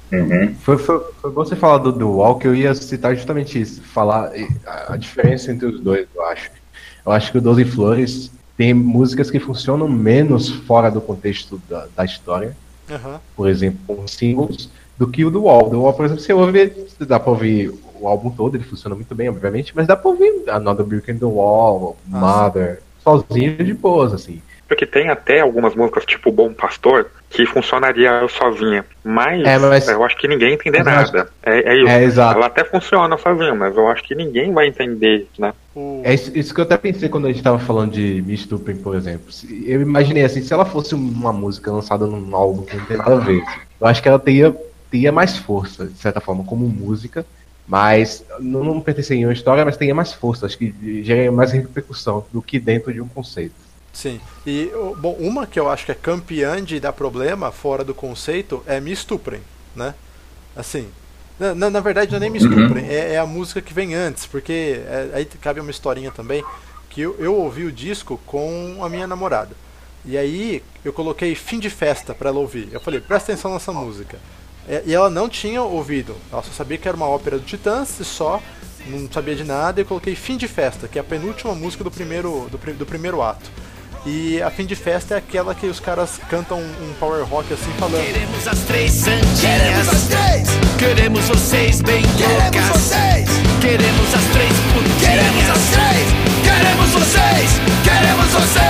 Uhum. Foi, foi, foi bom você falar do, do Wall, que eu ia citar justamente isso, falar a, a diferença entre os dois, eu acho. Eu acho que o Doze Flores tem músicas que funcionam menos fora do contexto da, da história, Uhum. por exemplo, singles, do que o do Wall. Do Wall, por exemplo, você ouve, dá pra ouvir o álbum todo, ele funciona muito bem, obviamente, mas dá pra ouvir Another Brick in the Wall, Mother, sozinho de boas, assim. Porque tem até algumas músicas, tipo Bom Pastor, que funcionaria sozinha. Mas, É, mas- eu acho que ninguém entender Mas eu acho- nada. É, é isso. É, exato. Ela até funciona sozinha, mas eu acho que ninguém vai entender, né? O... É isso, isso que eu até pensei quando a gente tava falando de Me Stupem, por exemplo. Se- Eu imaginei assim, se ela fosse uma música lançada num álbum que não tem nada a ver, eu acho que ela teria, teria mais força, de certa forma, como música, mas não, não pertenceria a uma história, mas teria mais força, acho que geraria mais repercussão do que dentro de um conceito. Sim. E, o- bom, uma que eu acho que é campeã de dar problema fora do conceito é Me Estuprem, né? Assim, na, na, na verdade não é nem Me Estuprem, é, é a música que vem antes, porque é, aí cabe uma historinha também, que eu, eu ouvi o disco com a minha namorada. E aí eu coloquei Fim de Festa pra ela ouvir. Eu falei, presta atenção nessa música. É, E ela não tinha ouvido, ela só sabia que era uma ópera do Titãs e só, não sabia de nada, e eu coloquei Fim de Festa, que é a penúltima música do primeiro, do, pri- do primeiro ato. E a Fim de Festa é aquela que os caras cantam um power rock assim falando. Queremos as três santinhas. Queremos as três. Queremos vocês bem loucas. Queremos vocês. Queremos as três putinhas. Queremos as três. Queremos vocês. Queremos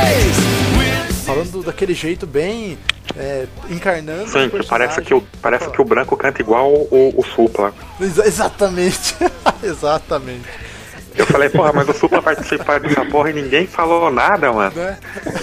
vocês. Falando daquele jeito bem é, encarnando Sim, o que parece que o, personagem. parece que o branco canta igual o, o Supla. Exa- Exatamente. Exatamente. Eu falei, porra, mas o Supla participa dessa porra e ninguém falou nada, mano. Né?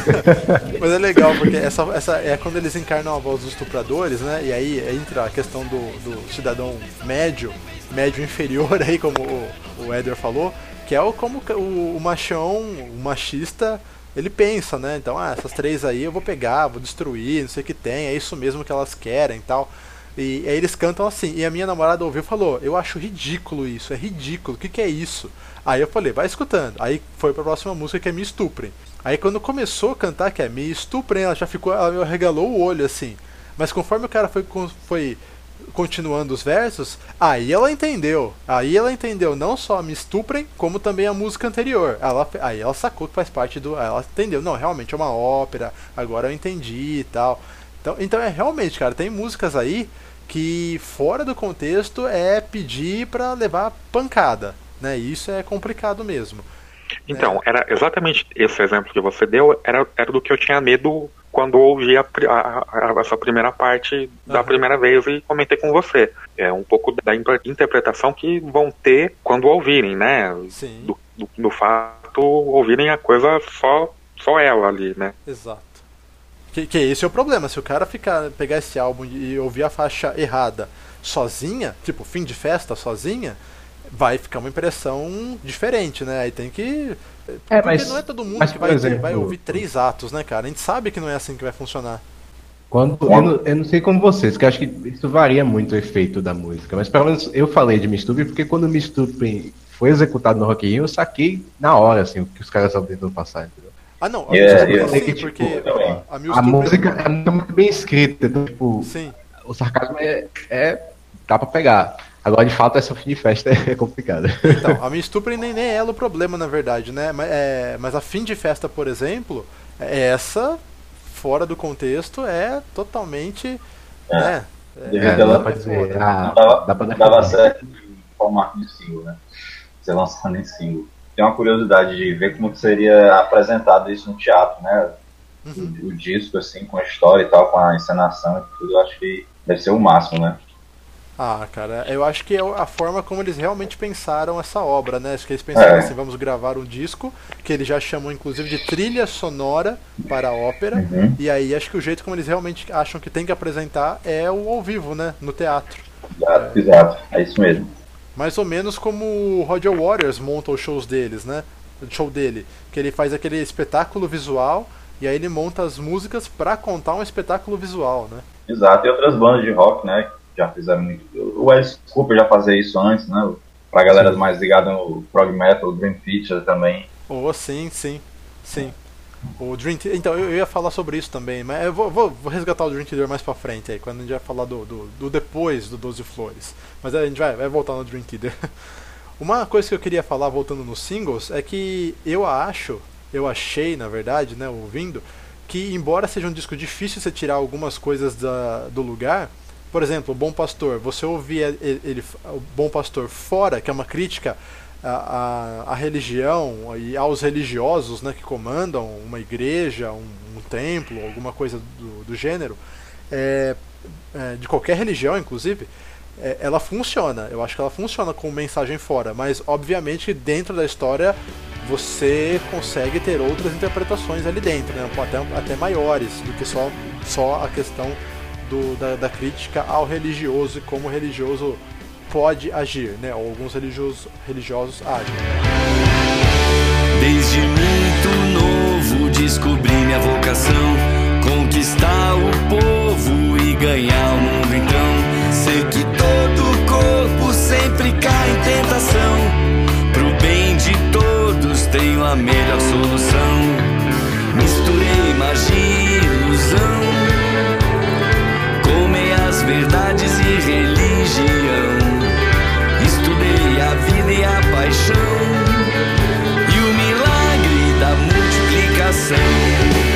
Mas é legal, porque essa, essa é quando eles encarnam a voz dos estupradores, né? E aí entra a questão do, do cidadão médio, médio inferior aí, como o, o Éder falou, que é o, como o, o machão, o machista, ele pensa, né? Então, ah, essas três aí eu vou pegar, vou destruir, não sei o que tem, é isso mesmo que elas querem e tal. E aí eles cantam assim, e a minha namorada ouviu e falou, eu acho ridículo isso, é ridículo, o que, que é isso? Aí eu falei, vai escutando. Aí foi pra próxima música que é Me Estuprem. Aí quando começou a cantar, que é Me Estuprem, ela já ficou, ela regalou o olho assim. Mas conforme o cara foi, foi continuando os versos, aí ela entendeu. Aí ela entendeu não só Me Estuprem, como também a música anterior. Ela, aí ela sacou que faz parte do. Ela entendeu, não, realmente é uma ópera, agora eu entendi e tal. Então, então é realmente, cara, tem músicas aí que fora do contexto é pedir pra levar pancada, né? E isso é complicado mesmo. Então, era exatamente esse exemplo que você deu, era, era do que eu tinha medo quando eu ouvi a, pri- a- a- essa primeira parte da Aham. primeira vez e comentei com você. É um pouco da impre- interpretação que vão ter quando ouvirem, né? Sim. Do, do, do fato, ouvirem a coisa só, só ela ali, né? Exato. Que, que esse é o problema, se o cara ficar, pegar esse álbum e ouvir a faixa errada sozinha, tipo fim de festa sozinha, vai ficar uma impressão diferente, né? Aí tem que. É, porque mas- não é todo mundo mas, que por vai, ter- exemplo, vai ouvir três atos, né, cara? A gente sabe que não é assim que vai funcionar. Quando, eu, não, eu não sei como vocês, que eu acho que isso varia muito o efeito da música, mas pelo menos eu falei de Me Estuprem porque quando Me Estuprem foi executado no Rock in Rio, eu saquei na hora, assim, o que os caras estavam tentando passar, entendeu? Ah, não, a Yeah, música eu sim, sei que, tipo, porque também. a, a A música. música é muito muito bem escrita, então, tipo, Sim. o sarcasmo é, é. dá pra pegar. Agora, de fato, essa fim de festa é complicada. Então, a Me Estuprem nem, nem é ela o problema, na verdade, né? Mas, é, mas a fim de festa, por exemplo, essa, fora do contexto, é totalmente. É. Né? Devia É, ter dá lan- pra dizer. não Ah, dava, dá pra não dava defender. certo em formato de single, né? Ser lançado em single. Tem uma curiosidade de ver como que seria apresentado isso no teatro, né? Uhum. O, o disco, assim, com a história e tal, com a encenação e tudo, eu acho que deve ser o máximo, né? Ah, cara, eu acho que é a forma como eles realmente pensaram essa obra, né? Acho que eles pensaram É. assim, vamos gravar um disco, que eles já chamam inclusive de trilha sonora para a ópera, Uhum. e aí acho que o jeito como eles realmente acham que tem que apresentar é o ao vivo, né? No teatro. Exato, exato, é isso mesmo. Mais ou menos como o Roger Waters monta os shows deles, né? O show dele, que ele faz aquele espetáculo visual e aí ele monta as músicas pra contar um espetáculo visual, né? Exato, e outras bandas de rock, né, que já fizeram muito. O Alice Cooper já fazia isso antes, né, pra galera mais ligada no prog metal, o Dream Theater também. Oh, sim, sim, sim. O Dream Theater, então, eu, eu ia falar sobre isso também, mas eu vou, vou, vou resgatar o Dream Theater mais pra frente aí, quando a gente vai falar do, do, do depois do doze Flores. Mas a gente vai, vai voltar no Dream Theater. Uma coisa que eu queria falar, voltando nos singles, é que eu acho, eu achei, na verdade, né, ouvindo, que embora seja um disco difícil você tirar algumas coisas da, do lugar, por exemplo, o Bom Pastor, você ouvia ele, ele, o Bom Pastor fora, que é uma crítica à, à, à religião e aos religiosos, né, que comandam uma igreja, um, um templo, alguma coisa do, do gênero, é, é, de qualquer religião, inclusive, é, ela funciona. Eu acho que ela funciona com mensagem fora, mas obviamente dentro da história você consegue ter outras interpretações ali dentro, né, até, até maiores do que só, só a questão do, da, da crítica ao religioso e como o religioso pode agir, né, ou alguns religiosos, religiosos agem. Desde muito novo descobri minha vocação, conquistar o povo e ganhar o mundo. Então sei que todo corpo sempre cai em tentação, pro bem de todos tenho a melhor solução. Misturei magia e ilusão, com meias verdades e religião, estudei a vida e a paixão e o milagre da multiplicação.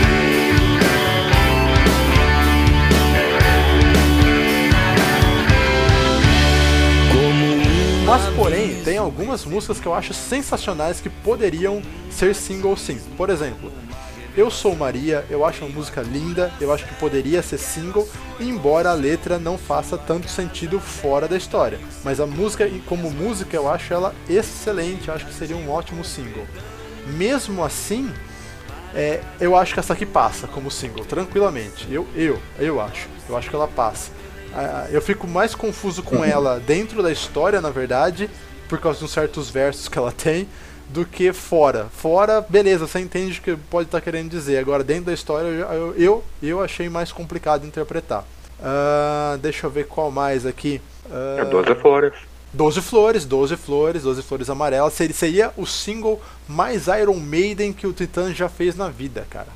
Mas porém, tem algumas músicas que eu acho sensacionais que poderiam ser single sim. Por exemplo, Eu Sou Maria, eu acho uma música linda, eu acho que poderia ser single, embora a letra não faça tanto sentido fora da história. Mas a música, como música, eu acho ela excelente, eu acho que seria um ótimo single. Mesmo assim, é, eu acho que essa aqui passa como single, tranquilamente. Eu, eu, eu acho, eu acho que ela passa. Eu fico mais confuso com ela dentro da história, na verdade, por causa de uns certos versos que ela tem, do que fora. Fora, beleza, você entende o que pode estar querendo dizer. Agora, dentro da história, eu, eu, eu achei mais complicado de interpretar. Uh, deixa eu ver qual mais aqui. Uh, é doze Flores. doze Flores, doze Flores, doze Flores Amarelas. Seria, seria o single mais Iron Maiden que o Titãs já fez na vida, cara.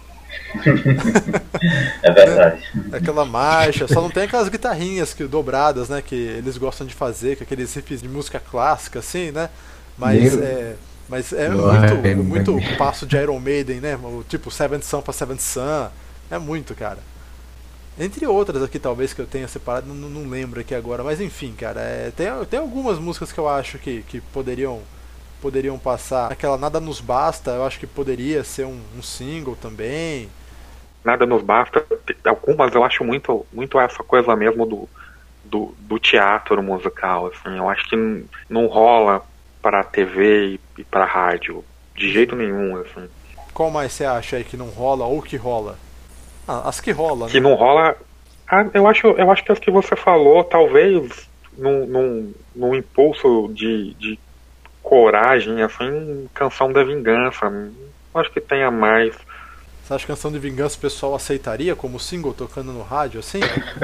É verdade. É, aquela marcha, só não tem aquelas guitarrinhas que, dobradas, né, que eles gostam de fazer, com aqueles riffs de música clássica, assim, né? Mas Meu... é, mas é Meu muito, é muito é... passo de Iron Maiden, né? O tipo Seventh Son pra Seventh Son. É muito, cara. Entre outras aqui, talvez, que eu tenha separado, não, não lembro aqui agora, mas enfim, cara, é, tem, tem algumas músicas que eu acho que, que poderiam. poderiam passar. Aquela Nada Nos Basta, eu acho que poderia ser um, um single também. Nada Nos Basta, algumas eu acho muito, muito essa coisa mesmo do, do, do teatro musical, assim, eu acho que não rola para a T V e, e para a rádio, de jeito nenhum, assim. Qual mais você acha aí que não rola ou que rola? Ah, as que rola, que né? não rola, ah, eu, acho, eu acho que as que você falou, talvez num, num, num impulso de, de coragem, assim, Canção da Vingança, acho que tenha mais. Você acha que Canção de Vingança o pessoal aceitaria como single tocando no rádio, assim?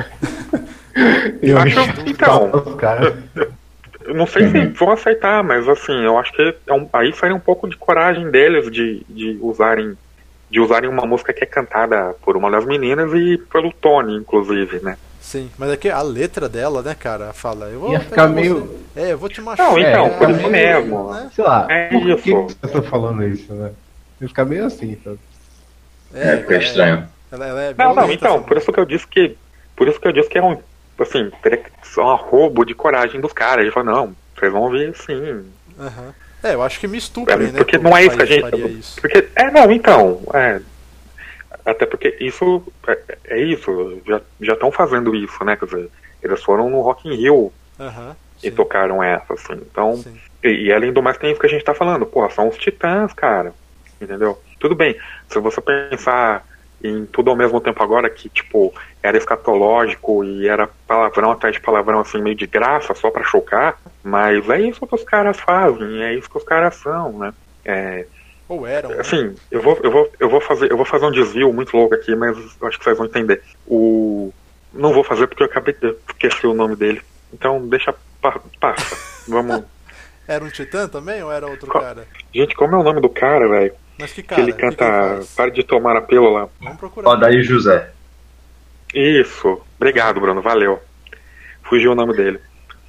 eu acho, então, eu, eu não sei se vão aceitar, mas assim, eu acho que é um, aí seria um pouco de coragem deles de, de usarem de usarem uma música que é cantada por uma das meninas e pelo Tony, inclusive, né? Sim, mas é que a letra dela, né, cara, fala, eu vou ia ficar meio... Você. É, eu vou te machucar. Não, então, é, por isso mesmo. Né? Sei lá, é por isso. que você tá falando isso, né? Ia ficar meio assim, então. É, é fica é, estranho. Ela, ela é não, não, então, por isso que eu disse que. Por isso que eu disse que é um. Assim, só um roubo de coragem dos caras. Ele falou, não, vocês vão ouvir sim. Uhum. É, eu acho que me estuprem, é, né? Porque não é isso que a gente. Isso. Porque, é, não, então. É, até porque isso. É, é isso. Já estão fazendo isso, né? Quer dizer, eles foram no Rock in Rio uhum, e tocaram essa, assim. Então. E, e além do mais, tem isso que a gente tá falando. Porra, são os Titãs, cara. Entendeu? Tudo bem, se você pensar em Tudo ao Mesmo Tempo Agora, que, tipo, era escatológico e era palavrão atrás de palavrão, assim, meio de graça, só pra chocar, mas é isso que os caras fazem, é isso que os caras são, né? É, Ou eram, né? Assim, eu vou, eu, vou, eu, vou fazer, eu vou fazer um desvio muito louco aqui, mas eu acho que vocês vão entender. O... Não vou fazer porque eu acabei de esquecer o nome dele. Então, deixa, passa, vamos... Era um titã também ou era outro Co- cara? Gente, como é o nome do cara, velho? Mas que cara? Que ele que que canta ele faz? Pare de Tomar a Pílula. Vamos procurar. Odair José. Isso. Obrigado, Bruno. Valeu. Fugiu o nome dele.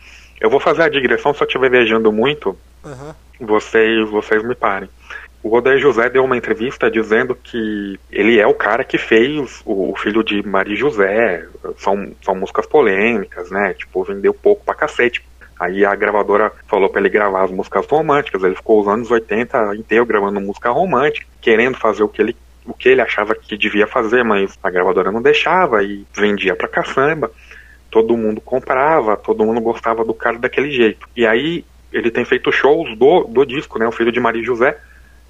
Eu vou fazer a digressão, se eu estiver viajando muito, Uhum. vocês, vocês me parem. O Odair José deu uma entrevista dizendo que ele é o cara que fez o, o Filho de Maria e José. São, são músicas polêmicas, né? Tipo, vendeu pouco pra cacete. Aí a gravadora falou pra ele gravar as músicas românticas. Ele ficou os anos oitenta inteiro gravando música romântica, querendo fazer o que ele, o que ele achava que devia fazer, mas a gravadora não deixava e vendia pra caçamba. Todo mundo comprava, todo mundo gostava do cara daquele jeito. E aí ele tem feito shows do, do disco, né? O Filho de Maria e José.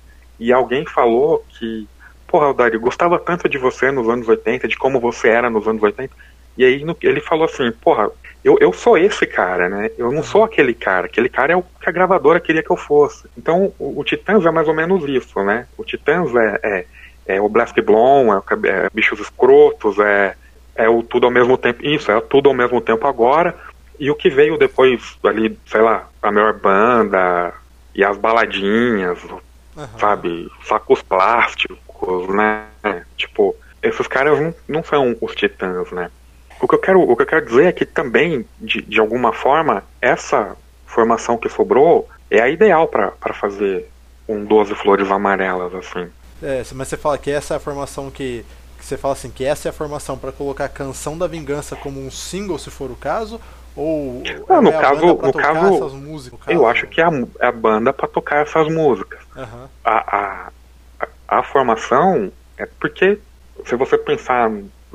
E alguém falou que, porra, Odair, eu gostava tanto de você nos anos oitenta, de como você era nos anos oitenta. E aí no, ele falou assim, porra, eu, eu sou esse cara, né? Eu não sou aquele cara. Aquele cara é o que a gravadora queria que eu fosse. Então o, o Titãs é mais ou menos isso, né? O Titãs é, é, é o Black Blonde, é, é Bichos Escrotos, é, é o Tudo ao Mesmo Tempo. Isso, é Tudo ao Mesmo Tempo Agora. E o que veio depois ali, sei lá, a melhor banda e as baladinhas, uhum. sabe? Sacos plásticos, né? Tipo, esses caras não, não são os Titãs, né? O que eu quero, o que eu quero dizer é que também, de, de alguma forma, essa formação que sobrou é a ideal para fazer um doze Flores Amarelas, assim. É, mas você fala que essa é a formação que, que você fala assim, que essa é a formação para colocar a Canção da Vingança como um single, se for o caso, ou ah, no é caso, no caso, essas músicas, eu acho que é a, é a banda para tocar essas músicas. Uhum. A, a, a, a formação é porque, se você pensar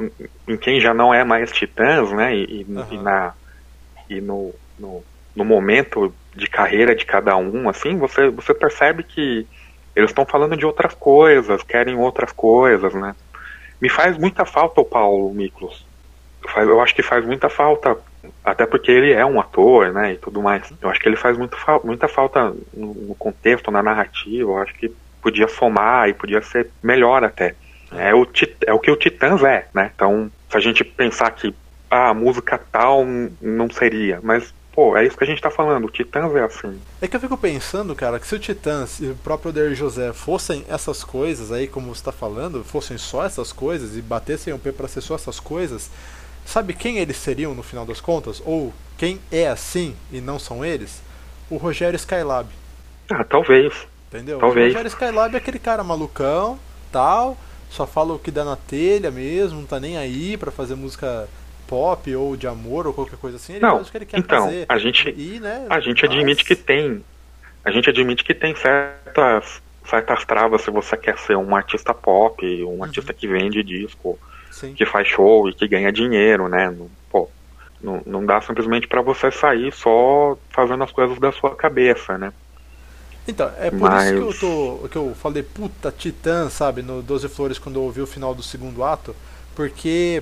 em quem já não é mais Titãs, né, e, uhum. e, na, e no, no, no momento de carreira de cada um, assim, você, você percebe que eles estão falando de outras coisas, querem outras coisas, né. Me faz muita falta o Paulo Miklos. Faz, eu acho que faz muita falta, até porque ele é um ator, né, e tudo mais. Eu acho que ele faz muito, muita falta no, no contexto, na narrativa. Eu acho que podia somar e podia ser melhor até. É o, é o que o Titãs é, né? Então, se a gente pensar que ah, a música tal não seria, mas, pô, é isso que a gente tá falando, o Titãs é assim. É que eu fico pensando, cara, que se o Titãs e o próprio Odair José fossem essas coisas aí, como você tá falando, fossem só essas coisas e batessem o pé pra ser só essas coisas, sabe quem eles seriam no final das contas? Ou quem é assim e não são eles? O Rogério Skylab. Ah, talvez. Entendeu? Talvez. O Rogério Skylab é aquele cara malucão, tal, só fala o que dá na telha mesmo, não tá nem aí pra fazer música pop ou de amor ou qualquer coisa assim. Ele não, faz o que ele quer então, fazer. a gente, e, né, a gente admite que tem, a gente admite que tem certas, certas travas se você quer ser um artista pop, um uhum. artista que vende disco, Sim. que faz show e que ganha dinheiro, né? Não, pô, não, não dá simplesmente pra você sair só fazendo as coisas da sua cabeça, né? Então, é por Mas... isso que eu, tô, que eu falei, puta, Titã, sabe, no doze Flores, quando eu ouvi o final do segundo ato, porque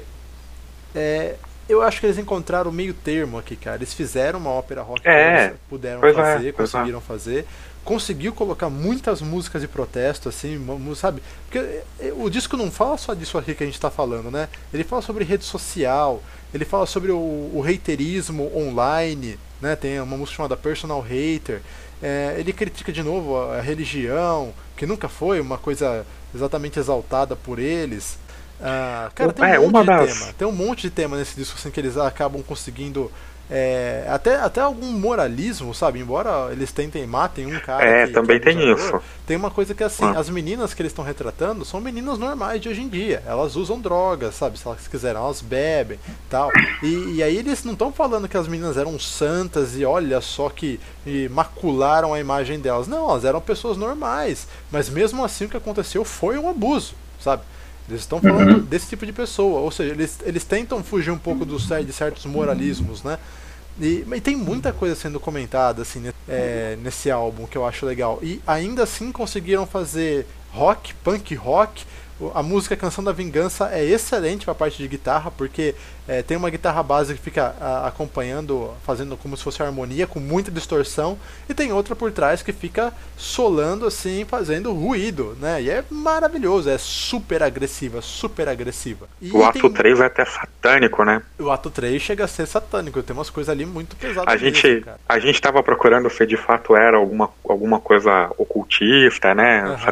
é, eu acho que eles encontraram o meio termo aqui, cara. Eles fizeram uma ópera rock é, que eles puderam fazer, é, conseguiram é. fazer, conseguiu colocar muitas músicas de protesto, assim, sabe, porque o disco não fala só disso aqui que a gente tá falando, né, ele fala sobre rede social, ele fala sobre o, o haterismo online, né, tem uma música chamada Personal Hater. É, ele critica de novo a, a religião, que nunca foi uma coisa exatamente exaltada por eles. Ah, cara, tem um, é, monte de das... tema, tem um monte de tema nesse disco assim, que eles acabam conseguindo é, até, até algum moralismo, sabe? Embora eles tentem matem um cara. É, que, também que é tem isso. Tem uma coisa que assim, ah. as meninas que eles estão retratando são meninas normais de hoje em dia. Elas usam drogas, sabe? Se elas quiserem, elas bebem tal. E, e aí eles não estão falando que as meninas eram santas e olha só que e macularam a imagem delas. Não, elas eram pessoas normais. Mas mesmo assim o que aconteceu foi um abuso, sabe? Eles estão falando uhum. desse tipo de pessoa. Ou seja, eles, eles tentam fugir um pouco do, de certos moralismos, né? E, e tem muita coisa sendo comentada assim, né, é, nesse álbum que eu acho legal. E ainda assim conseguiram fazer rock, punk rock. A música Canção da Vingança é excelente para a parte de guitarra, porque é, tem uma guitarra base que fica a, acompanhando, fazendo como se fosse harmonia, com muita distorção, e tem outra por trás que fica solando assim, fazendo ruído, né? E é maravilhoso, é super agressiva, super agressiva. E o ato tem... três é até satânico, né? O ato três chega a ser satânico, tem umas coisas ali muito pesadas. A gente, mesmo, cara. A gente tava procurando se de fato era alguma, alguma coisa ocultista, né? Uhum. Satanista.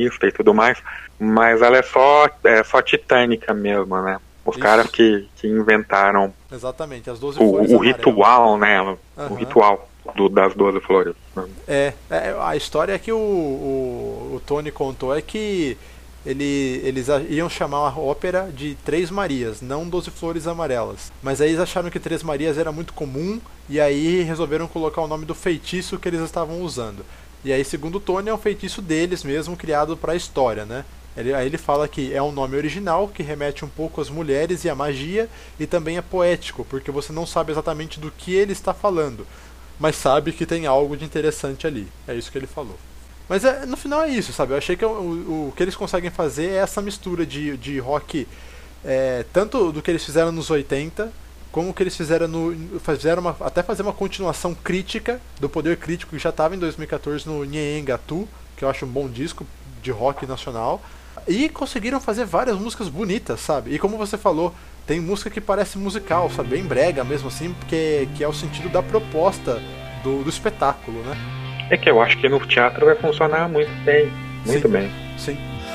vocalista e tudo mais, mas ela é só, é só titânica mesmo, né? Os Isso. caras que, que inventaram Exatamente, as doze o, flores o amarelas. ritual, né? Uhum. O ritual do, das doze flores. É, é, a história que o, o, o Tony contou é que ele, eles iam chamar a ópera de Três Marias, não doze flores amarelas. Mas aí eles acharam que Três Marias era muito comum e aí resolveram colocar o nome do feitiço que eles estavam usando. E aí, segundo o Tony, é um feitiço deles mesmo, criado para a história, né? Ele, aí ele fala que é um nome original, que remete um pouco às mulheres e à magia, e também é poético, porque você não sabe exatamente do que ele está falando, mas sabe que tem algo de interessante ali. É isso que ele falou. Mas é, no final é isso, sabe? Eu achei que o, o, o que eles conseguem fazer é essa mistura de, de rock, é, tanto do que eles fizeram nos oitenta, como que eles fizeram, no, fizeram uma, até fazer uma continuação crítica do Poder Crítico, que já estava em dois mil e quatorze no Nheengatu, que eu acho um bom disco de rock nacional. E conseguiram fazer várias músicas bonitas, sabe? E como você falou, tem música que parece musical, sabe? Bem brega mesmo assim, porque que é o sentido da proposta do, do espetáculo, né? É que eu acho que no teatro vai funcionar muito bem. Muito Sim. bem. Sim.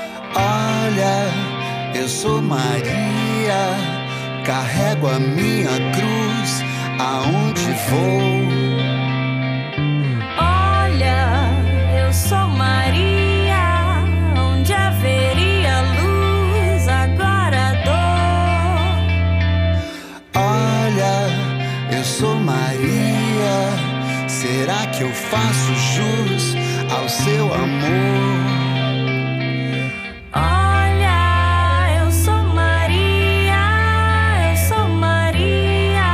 Olha, eu sou Maria, carrego a minha cruz aonde vou. Olha, eu sou Maria, onde haveria luz, agora dou. Olha, eu sou Maria, será que eu faço jus ao seu amor? Olha, eu sou Maria, eu sou Maria.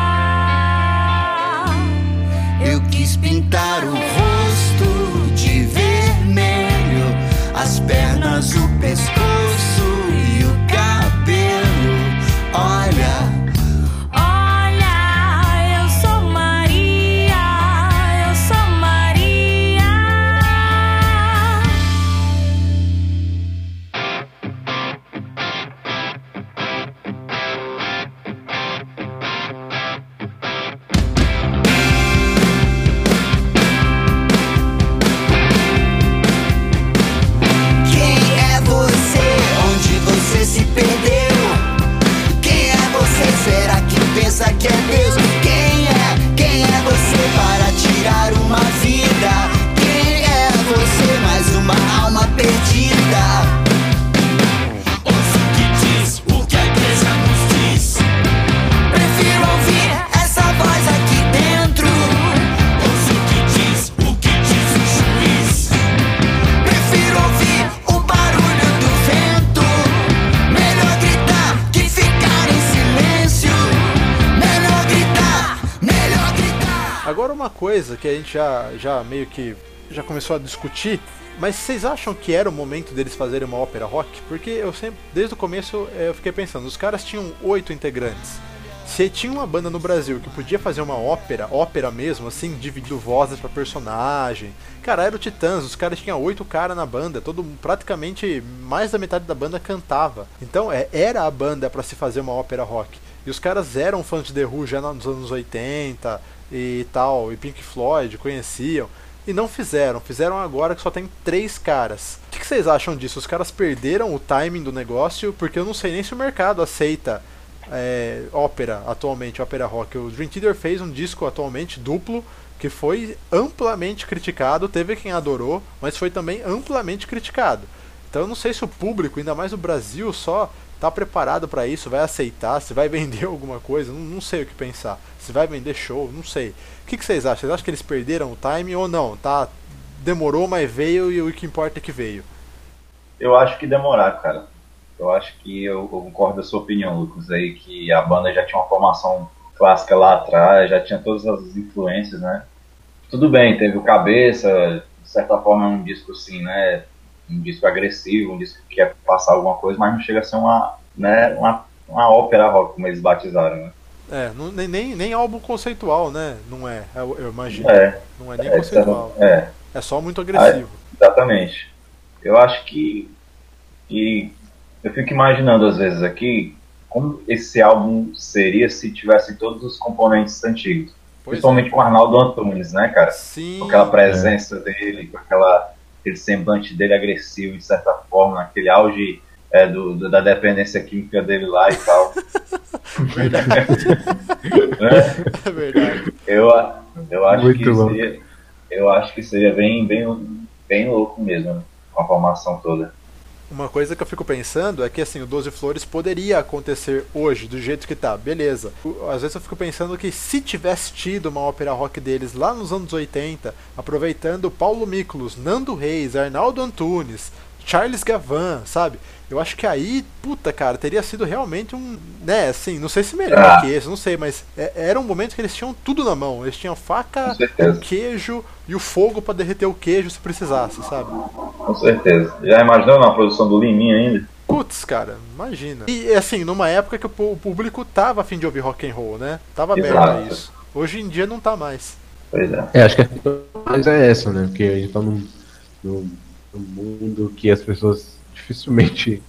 Eu quis pintar o rosto de vermelho, as pernas, o pescoço e o cabelo. Olha, Olha, eu sou Maria, eu sou Maria. quem é você? Onde você se perdeu? Quem é você? Será que pensa que é Deus? Quem é? Quem é você para tirar uma vida? Quem é você? Mais uma alma perdida. Ouça o que diz, o que a igreja nos diz. Prefiro ouvir essa voz aqui dentro. Ouça o que diz, o que diz o juiz. Prefiro ouvir o barulho do vento. Melhor gritar que ficar em silêncio. Melhor gritar, melhor gritar. Agora uma coisa que a gente já, já meio que já começou a discutir, mas vocês acham que era o momento deles fazerem uma ópera rock? Porque eu sempre, desde o começo, eh, eu fiquei pensando, os caras tinham oito integrantes. Se tinha uma banda no Brasil que podia fazer uma ópera, ópera mesmo, assim, dividindo vozes pra personagem, cara, era o Titãs, os caras tinham oito caras na banda, todo praticamente mais da metade da banda cantava. Então é, era a banda pra se fazer uma ópera rock. E os caras eram fãs de The Who já nos anos oitenta e tal, e Pink Floyd, conheciam. E não fizeram, fizeram agora que só tem três caras. O que que vocês acham disso? Os caras perderam o timing do negócio, porque eu não sei nem se o mercado aceita é, ópera atualmente, ópera rock. O Dream Theater fez um disco atualmente duplo, que foi amplamente criticado, teve quem adorou, mas foi também amplamente criticado. Então eu não sei se o público, ainda mais o Brasil, só tá preparado para isso, vai aceitar, se vai vender alguma coisa, não, não sei o que pensar. Se vai vender show, não sei. O que, que vocês acham? Vocês acham que eles perderam o time ou não? Tá, demorou, mas veio e o que importa é que veio. Eu acho que demorar, cara. Eu acho que eu, eu concordo com a sua opinião, Lucas, aí, que a banda já tinha uma formação clássica lá atrás, já tinha todas as influências, né? Tudo bem, teve o Cabeça, de certa forma é um disco assim, né? Um disco agressivo, um disco que quer passar alguma coisa, mas não chega a ser uma, né, uma, uma ópera rock, como eles batizaram, né? É, não, nem, nem, nem álbum conceitual, né? Não é, eu, eu imagino. É, não é nem é, conceitual. É. É só muito agressivo. Ah, exatamente. Eu acho que, que eu fico imaginando às vezes aqui como esse álbum seria se tivesse todos os componentes antigos. Pois Principalmente é. com o Arnaldo Antunes, né, cara? Sim. Com aquela presença é. dele, com aquela aquele semblante dele agressivo, de certa forma, naquele auge é, do, do, da dependência química dele lá e tal. Verdade. É verdade. Eu, eu, acho Muito que louco. seria, eu acho que seria bem, bem, bem louco mesmo, né, com a formação toda. Uma coisa que eu fico pensando é que assim, o doze Flores poderia acontecer hoje, do jeito que tá, beleza. O- Às vezes eu fico pensando que se tivesse tido uma ópera rock deles lá nos anos oitenta, aproveitando Paulo Miklos, Nando Reis, Arnaldo Antunes, Charles Gavan, sabe? Eu acho que aí, puta cara, teria sido realmente um, né, assim, não sei se melhor Ah. que esse, não sei, mas é- era um momento que eles tinham tudo na mão. Eles tinham faca, Com certeza. o queijo e o fogo pra derreter o queijo se precisasse, sabe? Com certeza. Já imaginou na produção do Liminha ainda? Putz, cara, imagina. E assim, numa época que o pu- o público tava a fim de ouvir rock and roll, né? Tava aberto a Exato. isso. Hoje em dia não tá mais. Pois é. É, acho que a questão mais é essa, né? Porque a gente tá num, num, num mundo que as pessoas dificilmente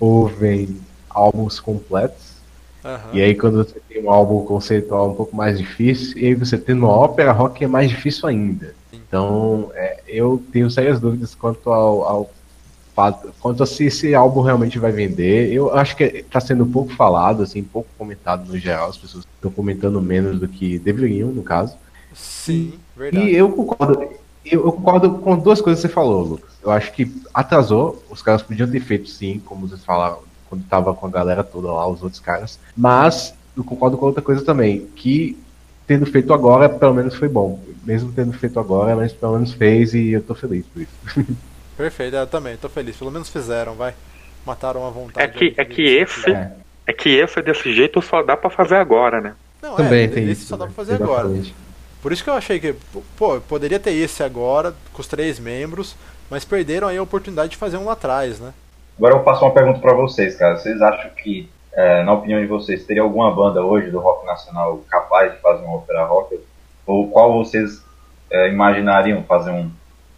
ouvem álbuns completos. Aham. E aí quando você tem um álbum conceitual um pouco mais difícil, e aí você tem uma ópera rock é mais difícil ainda. Então, é, eu tenho sérias dúvidas quanto ao, ao fato, quanto a se esse álbum realmente vai vender. Eu acho que está sendo pouco falado, assim, pouco comentado no geral. As pessoas estão comentando menos do que deveriam, no caso. Sim, verdade. E eu concordo, eu, eu concordo com duas coisas que você falou, Lucas. Eu acho que atrasou, os caras podiam ter feito sim, como vocês falaram, quando tava com a galera toda lá, os outros caras. Mas eu concordo com outra coisa também, que tendo feito agora, pelo menos foi bom. Mesmo tendo feito agora, mas pelo menos fez e eu tô feliz por isso. Perfeito, eu também, tô feliz. Pelo menos fizeram, vai. Mataram a vontade. É que, é que esse. É. É que esse desse jeito só dá pra fazer agora, né? Não, Também é, tem esse isso. só dá né? pra fazer agora. Exatamente. Por isso que eu achei que, pô, poderia ter esse agora, com os três membros, mas perderam aí a oportunidade de fazer um lá atrás, né? Agora eu faço uma pergunta pra vocês, cara. Vocês acham que, é, na opinião de vocês, teria alguma banda hoje do rock nacional capaz de fazer uma ópera rock? Ou qual vocês é, imaginariam fazer um...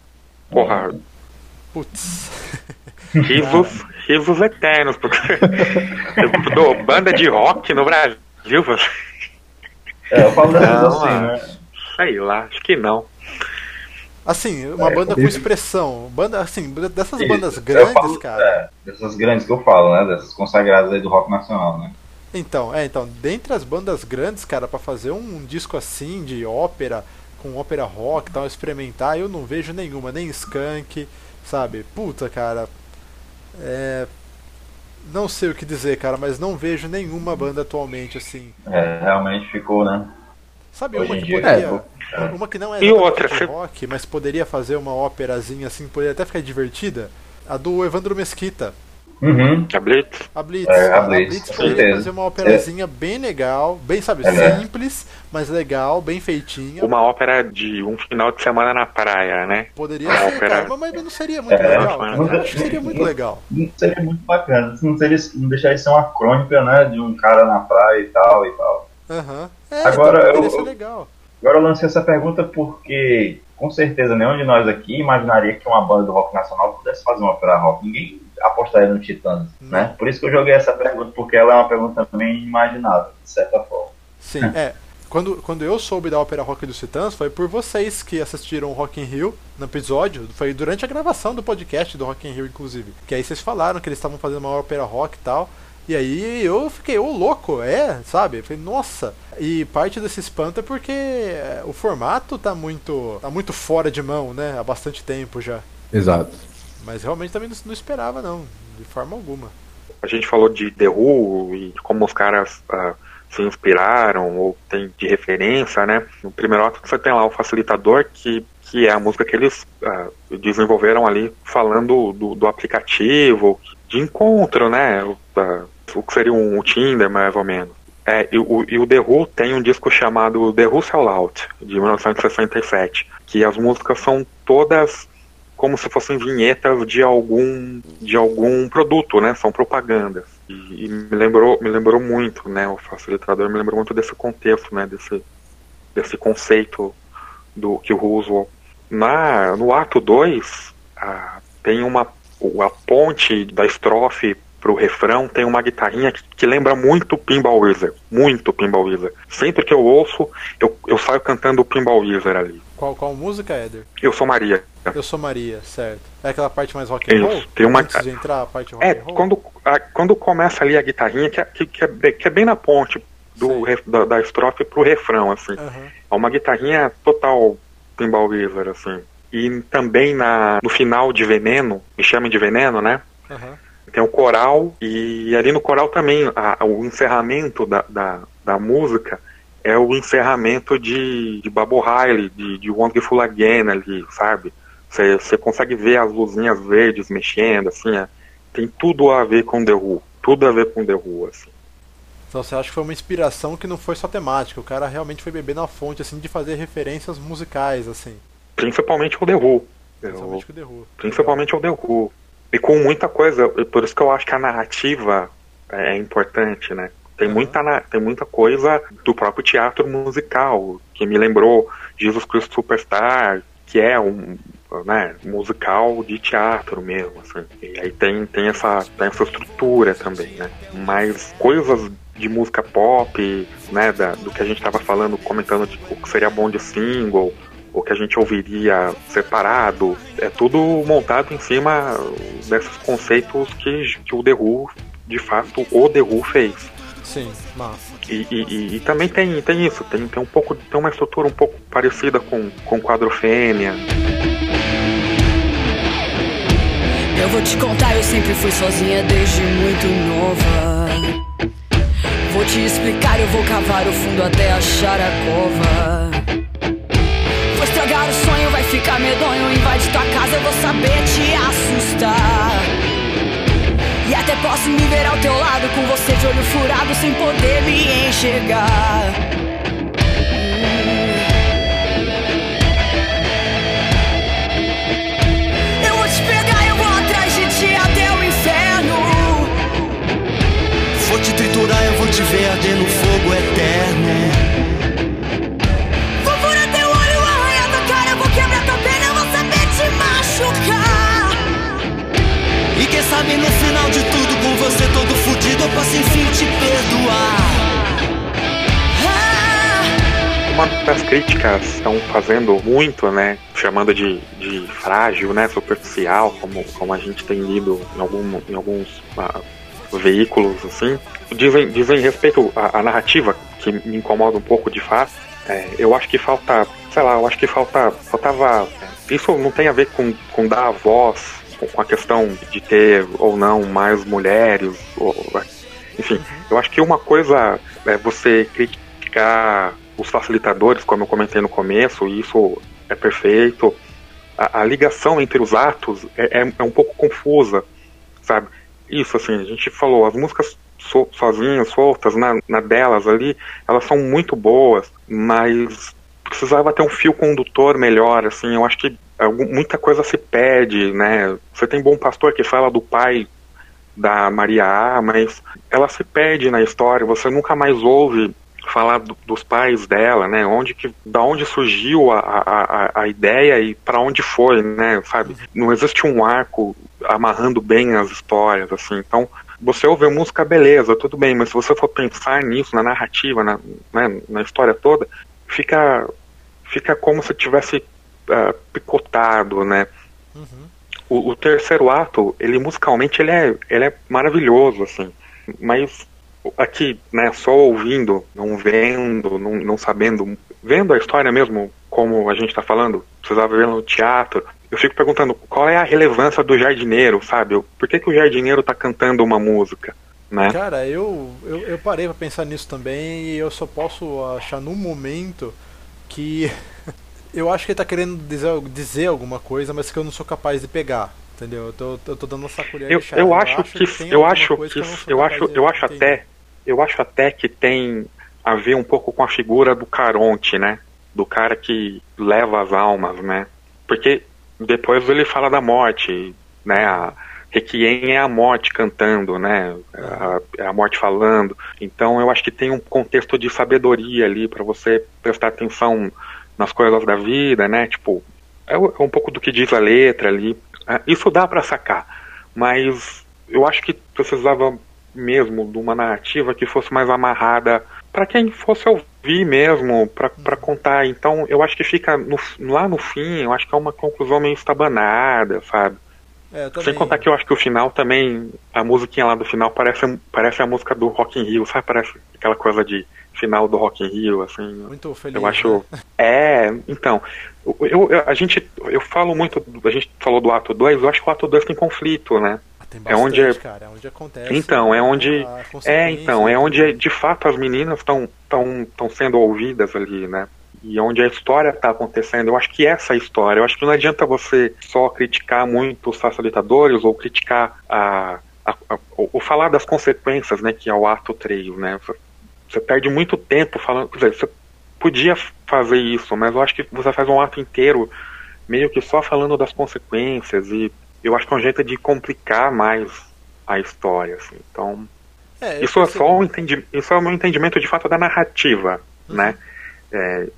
Porra, Putz. risos, risos eternos. Porque eu dou banda de rock no Brasil, É, eu falo dessas Não, assim, ah. né? sei lá, acho que não. Assim, uma É, banda com isso. expressão. Banda, assim, dessas Isso. bandas Eu grandes, falo, cara. é, dessas grandes que eu falo, né? Dessas consagradas aí do rock nacional, né? Então, é, então, dentre as bandas grandes, cara, pra fazer um disco assim de ópera, com ópera rock e tal, experimentar, eu não vejo nenhuma, nem Skank, sabe? Puta, cara. É. Não sei o que dizer, cara, mas não vejo nenhuma banda atualmente assim. É, realmente ficou, né? Sabe Hoje uma em que dia, poderia. é. Uma que não é E exatamente outra, de você- rock, mas poderia fazer uma óperazinha assim, poderia até ficar divertida? A do Evandro Mesquita. Uhum. A Blitz? A Blitz, É, a cara, Blitz, com poderia certeza. fazer uma operazinha bem legal, bem, sabe, É. simples, mas legal, bem feitinha. Uma ópera de um final de semana na praia, né? Poderia Uma ser, ópera. cara, mas mas não seria muito É, legal, mas- cara. Eu acho que seria muito legal. Não seria muito bacana. Não, seria, não deixaria de ser uma crônica, né? De um cara na praia e tal e tal. Aham. É, Agora, então poderia eu- ser eu- legal. Agora eu lancei essa pergunta porque, com certeza, nenhum de nós aqui imaginaria que uma banda do rock nacional pudesse fazer uma ópera rock. Ninguém apostaria no Titãs, né? Por isso que eu joguei essa pergunta, porque ela é uma pergunta também imaginável, de certa forma. Sim, é. Quando, quando eu soube da ópera rock dos Titãs, foi por vocês que assistiram o Rock in Rio no episódio, foi durante a gravação do podcast do Rock in Rio, inclusive. Que aí vocês falaram que eles estavam fazendo uma ópera rock e tal. E aí eu fiquei, ô louco, é, sabe? Eu falei, nossa. E parte desse espanto é porque é, o formato tá muito, tá muito fora de mão, né? Há bastante tempo já. Exato. Mas realmente também não, não esperava, não, de forma alguma. A gente falou de The Who e como os caras ah, se inspiraram ou tem de referência, né? No primeiro ato você tem lá o facilitador, que, que é a música que eles ah, desenvolveram ali, falando do, do aplicativo de encontro, né? O, da- o que seria um, um Tinder, mais ou menos. É, e, o, e o The Who tem um disco chamado The Who Sell Out, de mil novecentos e sessenta e sete, que as músicas são todas como se fossem vinhetas de algum de algum produto, né? São propagandas. E, e me lembrou me lembrou muito, né? O facilitador me lembrou muito desse contexto, né? Desse desse conceito do que o Roosevelt. Na no ato dois, ah, tem uma a ponte da estrofe pro refrão tem uma guitarrinha que, que lembra muito Pinball Wizard, muito Pinball Wizard. Sempre que eu ouço, eu, eu saio cantando o Pinball Wizard ali. Qual, qual música, Éder? Eu sou Maria. Eu Sou Maria, certo. É aquela parte mais rock and roll? Isso, tem uma... Antes de entrar a parte rock É, and roll? quando, a, quando começa ali a guitarrinha, que é, que, que é, bem, que é bem na ponte do, ref, da, da estrofe pro refrão, assim. Uhum. É uma guitarrinha total Pinball Wizard, assim. E também na, no final de Veneno, Me Chame de Veneno, né? Uhum. Tem o coral, e ali no coral também, a, o encerramento da, da, da música é o encerramento de, de Bubble Riley, de, de Wonderful Again ali, sabe? Você consegue ver as luzinhas verdes mexendo, assim, é, tem tudo a ver com The Who, tudo a ver com The Who, assim. Então você acha que foi uma inspiração que não foi só temática, o cara realmente foi beber na fonte, assim, de fazer referências musicais, assim. Principalmente o The Who. Principalmente o The Who. Principalmente o The Who. E com muita coisa, por isso que eu acho que a narrativa é importante, né? Tem, uhum. muita, tem muita coisa do próprio teatro musical, que me lembrou Jesus Christ Superstar, que é um, né, musical de teatro mesmo, assim. E aí tem, tem, essa, tem essa estrutura também, né? Mas coisas de música pop, né, da, do que a gente estava falando, comentando de, o que seria bom de single, o que a gente ouviria separado, é tudo montado em cima desses conceitos que, que o The Who, de fato, o The Who fez. Sim, massa. E, e, e, e também tem, tem isso, tem, tem um pouco, tem uma estrutura um pouco parecida com, com Quadrofênia. Eu vou te contar, eu sempre fui sozinha desde muito nova. Vou te explicar, eu vou cavar o fundo até achar a cova. Vou estragar o sonho, vai ficar medonho, invade tua casa, eu vou saber te assustar. E até posso me ver ao teu lado, com você de olho furado, sem poder me enxergar. Eu vou te pegar, eu vou atrás de ti até o inferno. Vou te triturar, eu vou te ver arder no fogo eterno. Vou furar teu olho, arranhar tua cara, eu vou quebrar tua perna, eu vou saber te machucar. E quem sabe no final de tudo, com você todo fudido, eu posso enfim te perdoar. Ah. Uma das críticas estão fazendo muito, né, chamando de, de frágil, né, superficial, como, como a gente tem lido em, algum, em alguns uh, veículos, assim, dizem, dizem respeito à, à narrativa, que me incomoda um pouco de fato. É, eu acho que falta, sei lá, eu acho que falta, faltava, isso não tem a ver com, com dar a voz, com a questão de ter ou não mais mulheres, ou, enfim, eu acho que uma coisa é você criticar os facilitadores, como eu comentei no começo, e isso é perfeito. A, a ligação entre os atos é, é, é um pouco confusa, sabe? Isso, assim, a gente falou, as músicas so, sozinhas, soltas, na, na delas ali, elas são muito boas, mas precisava ter um fio condutor melhor, assim, eu acho que muita coisa se perde, né? Você tem Bom Pastor que fala do pai da Maria A, mas ela se perde na história, você nunca mais ouve falar do, dos pais dela, né? Onde que, da onde surgiu a, a, a ideia e para onde foi, né? Sabe? Não existe um arco amarrando bem as histórias, assim, então você ouve a música, beleza, tudo bem, mas se você for pensar nisso, na narrativa, na, né, na história toda, fica, fica como se tivesse Uh, picotado, né? Uhum. O, o terceiro ato, ele musicalmente ele é, ele é maravilhoso, assim, mas aqui, né, só ouvindo, não vendo, não, não sabendo, vendo a história mesmo, como a gente tá falando, precisava ver no teatro, eu fico perguntando qual é a relevância do jardineiro, sabe? Por que que o jardineiro tá cantando uma música, né? Cara, eu, eu, eu parei pra pensar nisso também e eu só posso achar num momento que eu acho que ele tá querendo dizer, dizer alguma coisa, mas que eu não sou capaz de pegar, entendeu? Eu tô, eu tô dando essa colher eu, de chá. Eu, eu acho que, que eu acho que, que eu, eu acho, eu acho até, eu acho até que tem a ver um pouco com a figura do Caronte, né? Do cara que leva as almas, né? Porque depois ele fala da morte, né? A Requiem é a morte cantando, né? A, é a morte falando. Então eu acho que tem um contexto de sabedoria ali para você prestar atenção nas coisas da vida, né, tipo, é um pouco do que diz a letra ali, isso dá pra sacar, mas eu acho que precisava mesmo de uma narrativa que fosse mais amarrada pra quem fosse ouvir mesmo, pra, pra contar. Então eu acho que fica no, lá no fim, eu acho que é uma conclusão meio estabanada, sabe? É, sem contar que eu acho que o final também, a musiquinha lá do final parece, parece a música do Rock in Rio, sabe? Parece aquela coisa de final do Rock in Rio, assim. Muito feliz, eu acho, né? É, então, eu, eu, a gente, eu falo muito, a gente falou do ato dois, eu acho que o ato dois tem conflito, né? Tem bastante, é onde, cara, é onde acontece. Então, é onde, é, então, é onde de fato as meninas estão estão sendo ouvidas ali, né? E onde a história está acontecendo. Eu acho que essa é a história. Eu acho que não adianta você só criticar muito os facilitadores ou criticar a, a, a ou falar das consequências, né, que é o ato três, né? Você, você perde muito tempo falando, quer dizer, você podia fazer isso, mas eu acho que você faz um ato inteiro meio que só falando das consequências, e eu acho que é um jeito de complicar mais a história, assim. Então, é, isso é só um entendi, isso é um entendimento de fato da narrativa, uhum. né? É,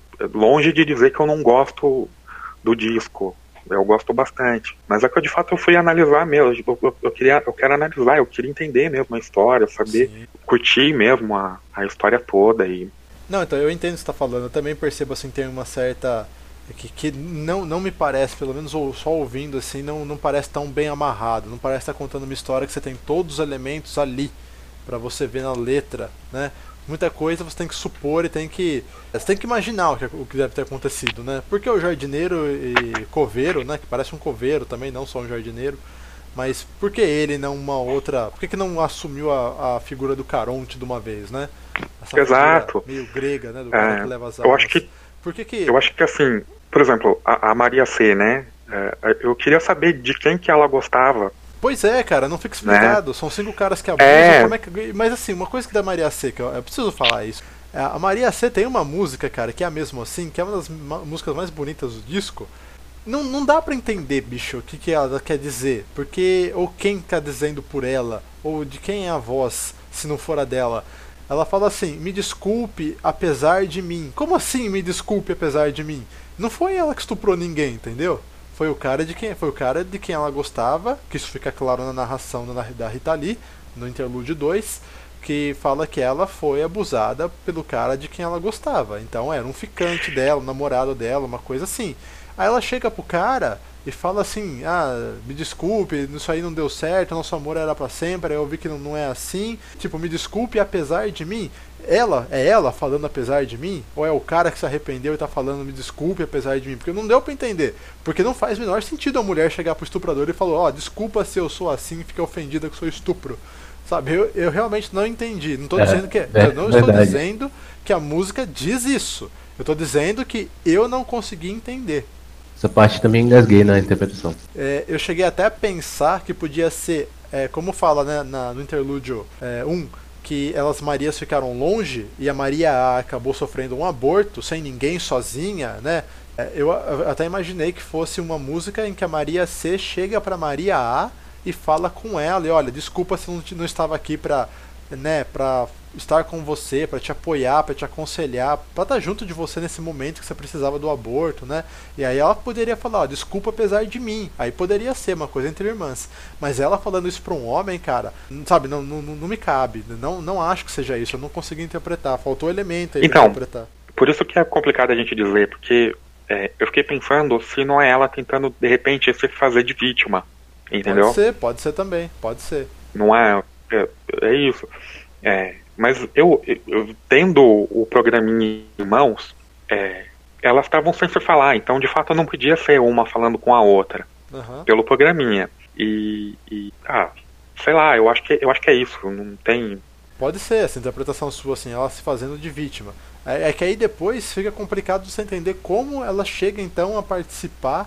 longe de dizer que eu não gosto do disco, eu gosto bastante, mas é que eu de fato eu fui analisar mesmo, eu, eu, eu, queria, eu quero analisar, eu queria entender mesmo a história, saber, Sim. curtir mesmo a, a história toda. E... Não, então eu entendo o que você está falando, eu também percebo assim, tem uma certa... Que, que não, não me parece, pelo menos só ouvindo assim, não, não parece tão bem amarrado, não parece estar contando uma história que você tem todos os elementos ali para você ver na letra, né? Muita coisa você tem que supor e tem que você tem que imaginar o que, o que deve ter acontecido, né? Porque o jardineiro e coveiro, né, que parece um coveiro também, não só um jardineiro, mas por que ele não uma outra, por que, que não assumiu a, a figura do Caronte de uma vez, né? Essa Exato. Meio grega, né, do cara é, que leva as eu acho que por que que... eu acho que assim, por exemplo, a, a Maria C, né? É, eu queria saber de quem que ela gostava. Pois é, cara, não fica explicado. Né? São cinco caras que abusam. É. Como é que... Mas assim, uma coisa que da Maria C, que eu, eu preciso falar isso. A Maria C tem uma música, cara, que é a mesmo assim, que é uma das músicas mais bonitas do disco. Não, não dá pra entender, bicho, o que, que ela quer dizer. Porque, ou quem tá dizendo por ela, ou de quem é a voz, se não for a dela. Ela fala assim, me desculpe apesar de mim. Como assim me desculpe apesar de mim? Não foi ela que estuprou ninguém, entendeu? Foi o cara de quem, foi o cara de quem ela gostava, que isso fica claro na narração da Rita Lee, no Interlude dois, que fala que ela foi abusada pelo cara de quem ela gostava. Então era um ficante dela, um namorado dela, uma coisa assim. Aí ela chega pro cara e fala assim, ah, me desculpe, isso aí não deu certo, nosso amor era pra sempre, aí eu vi que não, não é assim. Tipo, me desculpe apesar de mim. Ela, é ela falando apesar de mim? Ou é o cara que se arrependeu e tá falando me desculpe apesar de mim? Porque não deu pra entender. Porque não faz o menor sentido a mulher chegar pro estuprador e falar, ó, oh, desculpa se eu sou assim e fica ofendida que sou estupro. Sabe, eu, eu realmente não entendi. Não tô é, dizendo que é, eu não verdade. estou dizendo que a música diz isso. Eu tô dizendo que eu não consegui entender. Essa parte também engasguei na interpretação. É, eu cheguei até a pensar que podia ser, é, como fala, né, na, no interlúdio é, um, que elas Marias ficaram longe e a Maria A acabou sofrendo um aborto sem ninguém, sozinha, né? É, eu, eu até imaginei que fosse uma música em que a Maria C chega para Maria A e fala com ela e olha, desculpa se eu não, não estava aqui para, né, para estar com você, para te apoiar, para te aconselhar, para estar junto de você nesse momento que você precisava do aborto, né? E aí ela poderia falar, ó, desculpa apesar de mim. Aí poderia ser uma coisa entre irmãs. Mas ela falando isso para um homem, cara, sabe, não, não, não me cabe. Não, não acho que seja isso. Eu não consegui interpretar. Faltou elemento aí então, pra interpretar. Por isso que é complicado a gente dizer, porque é, eu fiquei pensando se não é ela tentando, de repente, se fazer de vítima. Entendeu? Pode ser, pode ser também. Pode ser. Não é... É, é isso. É... Mas eu, eu tendo o programinha em mãos, é, elas estavam sem se falar, então de fato não podia ser uma falando com a outra, uhum. pelo programinha. E, e, ah, sei lá, eu acho que, eu acho que é isso, não tem... Pode ser, essa interpretação sua, assim, ela se fazendo de vítima. É, é que aí depois fica complicado você entender como ela chega então a participar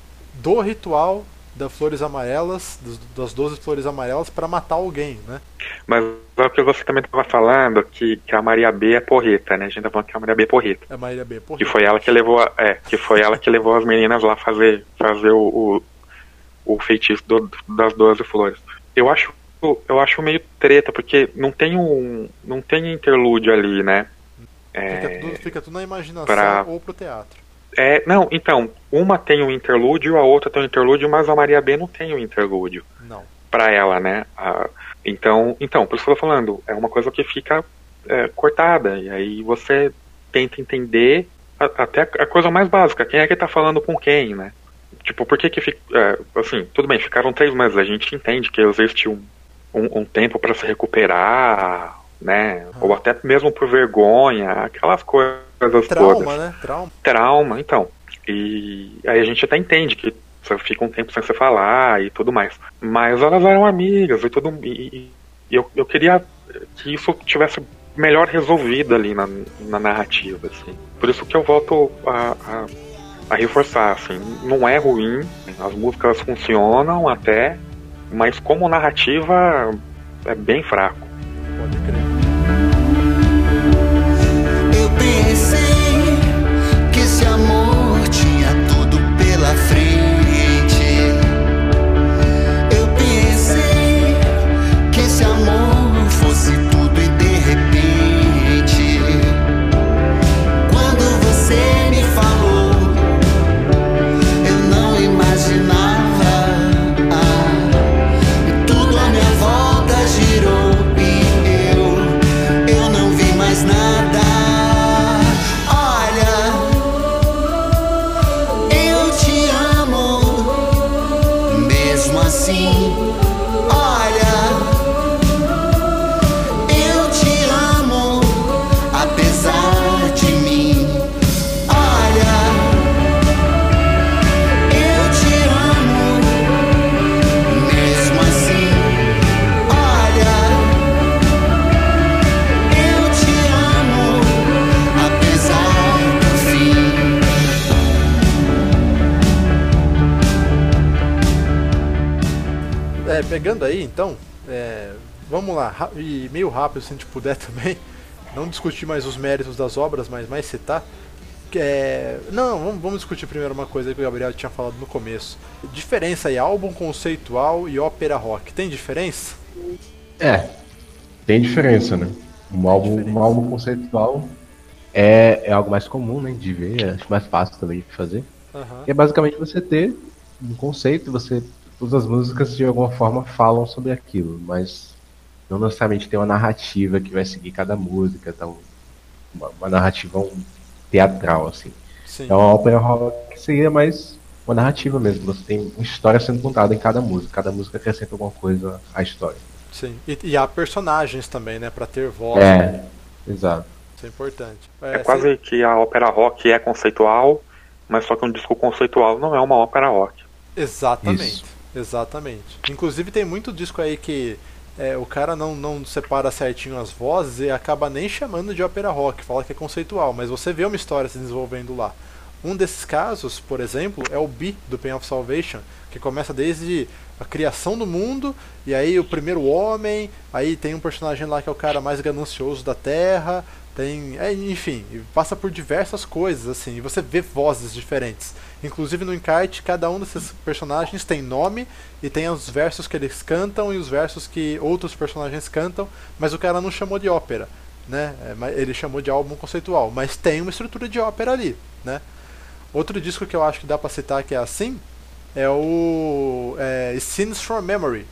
do ritual das flores amarelas, das doze flores amarelas, para matar alguém, né? Mas é o que você também estava falando, que, que a Maria B é porreta, né? A gente tá falando que a Maria B é porreta. É a Maria B é porreta. Que foi ela que levou, é, que foi ela que levou as meninas lá fazer, fazer o, o, o feitiço do, das doze flores. Eu acho, eu acho meio treta, porque não tem um, não tem interlúdio ali, né? É, fica, tudo, fica tudo na imaginação pra... ou pro teatro. É, não, então, uma tem um interlúdio, a outra tem um interlúdio, mas a Maria B não tem um interlúdio. Não. Pra ela, né? A, então, então, por isso que eu tô falando, é uma coisa que fica é, cortada, e aí você tenta entender a, até a coisa mais básica, quem é que tá falando com quem, né? Tipo, por que que fica, é, assim, tudo bem, ficaram três meses, a gente entende que existe um, um, um tempo para se recuperar, né? Ah. Ou até mesmo por vergonha, aquelas coisas Trauma, todas. né? Trauma. Trauma, então. E aí a gente até entende que você fica um tempo sem se falar e tudo mais. Mas elas eram amigas e tudo. E, e eu, eu queria que isso tivesse melhor resolvido ali na, na narrativa, assim. Por isso que eu volto a, a, a reforçar, assim. Não é ruim, as músicas funcionam até, mas como narrativa é bem fraco. Pode crer. Eu pensei que esse amor tinha tudo pela frente. Eu pensei que esse amor fosse tudo e de repente, quando você me falou, eu não imaginava. Ah, e tudo à minha volta girou e eu, eu não vi mais nada. É, pegando aí, então, é, vamos lá, e meio rápido se a gente puder também, não discutir mais os méritos das obras, mas mais citar. É, não, vamos, vamos discutir primeiro uma coisa que o Gabriel tinha falado no começo. Diferença aí, álbum conceitual e ópera rock, tem diferença? É, tem diferença, né? Um álbum, diferença. um álbum conceitual é, é algo mais comum, né, de ver, acho mais fácil também de fazer. Uhum. É basicamente você ter um conceito, você... Todas as músicas de alguma forma falam sobre aquilo, mas não necessariamente tem uma narrativa que vai seguir cada música, então uma, uma narrativa um, teatral, assim. Sim. Então a ópera rock seria mais uma narrativa mesmo, você tem uma história sendo contada em cada música, cada música acrescenta alguma coisa à história. Sim, e, e há personagens também, né, pra ter voz. É, né? Exato. Isso é importante. É, é quase que a ópera rock é conceitual, mas só que um disco conceitual não é uma ópera rock. Exatamente. Isso. Exatamente. Inclusive tem muito disco aí que é, o cara não, não separa certinho as vozes e acaba nem chamando de ópera rock, fala que é conceitual, mas você vê uma história se desenvolvendo lá. Um desses casos, por exemplo, é o B do Pain of Salvation, que começa desde a criação do mundo, e aí o primeiro homem, aí tem um personagem lá que é o cara mais ganancioso da Terra, tem, é, enfim, passa por diversas coisas, assim, e você vê vozes diferentes. Inclusive no encarte, cada um desses personagens tem nome e tem os versos que eles cantam e os versos que outros personagens cantam, mas o cara não chamou de ópera, né? Ele chamou de álbum conceitual, mas tem uma estrutura de ópera ali, né? Outro disco que eu acho que dá pra citar que é assim é o é, Scenes from Memory